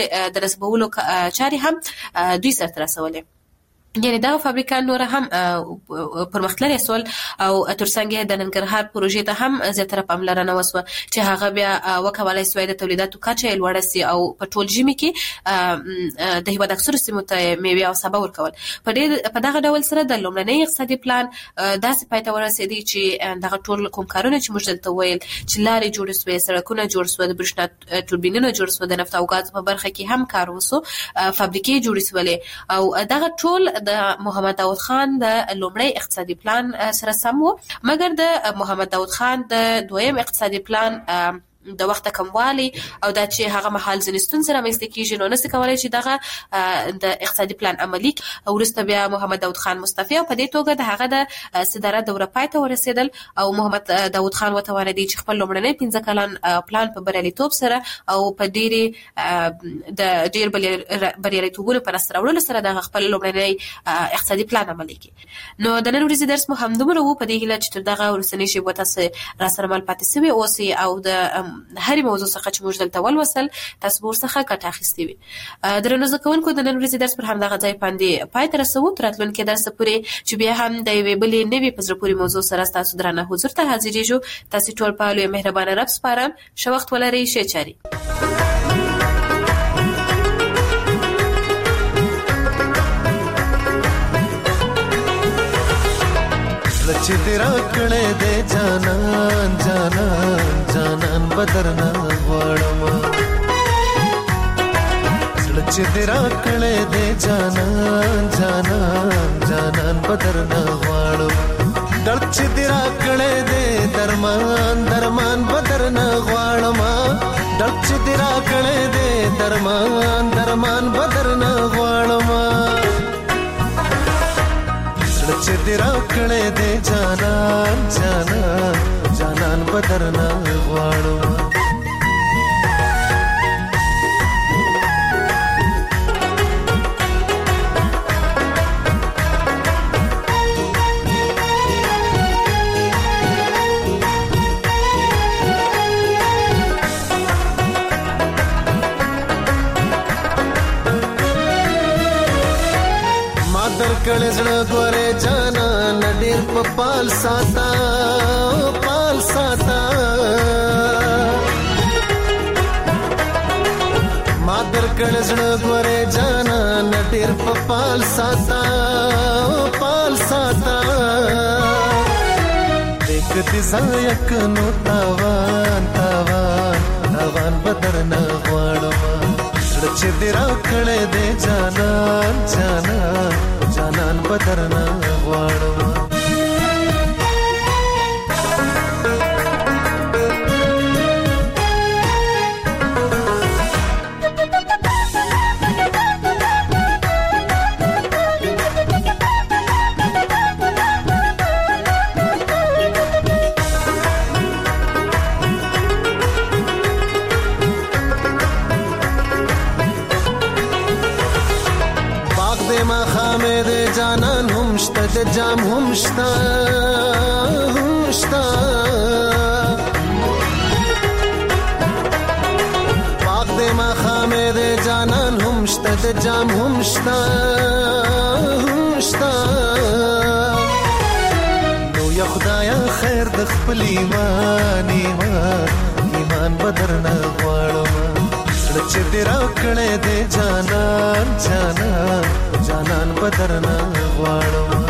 نسبولو چارې هم دوی سره رسولې. یعنی دا فابریکان نور هم پرمختللي سول او ترڅنګ د ننګرهار پروژې ته هم زیاتره پاملرنه وسوه چې هغه بیا وکولای سوی د تولیداتو کچه لوړه سي او په ټول ژمي کې د هیواد اکثر سیمو ته میوه او سبا ورکول. په دغه ډول سره د لومړنۍ اقتصادي پلان داسې پای ته ورسېدی چې دغه ټول کوم کارونه چې موږ دلته ویل چې لارې جوړې سوې، سړکونه جوړ سوه، د برېښنا توربینونه جوړ سوه، د نفت او ګاز په برخه کې هم کار وسو، فابریکې جوړې سولې او دغه ټول د محمد داود خان د لومړی اقتصادي پلان سره سم وو. مګر د محمد داود خان د دویم اقتصادي پلان د وخت کموالی او دا چې هغه محل ځنستون سره مېسته کیږي نو نسې کولای چې دغه د اقتصادي پلان عملی ورسته بیا محمد داود خان مستعفی او په دې توګه د هغه د صدارت دوره پای ته ورسېدل او محمد داود خان وتوانېدی چې خپل لومړنی 15 کلن پلان په بریالیتوب سره او په ډېر بریالیتوبونو په لاسته راوړلو سره د خپل لومړنی اقتصادي پلان عملي کړي. نو د نن ورځې درس مو همدومره وو. په دې هیله چې تر دغه ورسنۍ شی تاسو را سره مل پاتې سوي اوسئ او د هرې موضوع څخه چې موږ دلته ولوسل تاسو ورڅخه ګټه اخیستې وي. درنو زده کوونکو د نن ورځې درس پر همدغه ځای باندې پای ته رسوو. تر راتلونکي درس پورې چې بیا هم د یوې بلې نوې په زړه پورې موضوع سره ستاسو درانه حضور ته حاضرېږو. تاسو ټول په لوی مهربانه رب سپارم. ښه وخت ولرئ. ښې چارې. چې دې را کړې دې جانان جانان جانان بدرنا غواړم زړه چې دې را کړې دې جانان جانان جانان بدرنا غواړم درد چې دې را کړې دې درمان درمان بدرنا غواړم درد چې دې را کړې دې درمان درمان بدرنا غواړم چې دې را کړې دې جانان جانان جانان بدرنا غواړم کړه زړه ګوره جانا نډیر په پال ساتا ما در کړه زړه ګوره جانا نډیر په پال ساتا دیک دې زایک نو تاوان تاوان تاوان بدرنا غواړم چې دې را کړې دې جانان جانان جانان بدرنا غواړم جانان همشتا د جام همشتا پاک دې ما خامې دې جانان همشتا د جام همشتا نو یا خدایا خیر د خپل ایمان بدرنا غواړم چې دې را کړې دې جانان جانان جانان بدرنا غواړم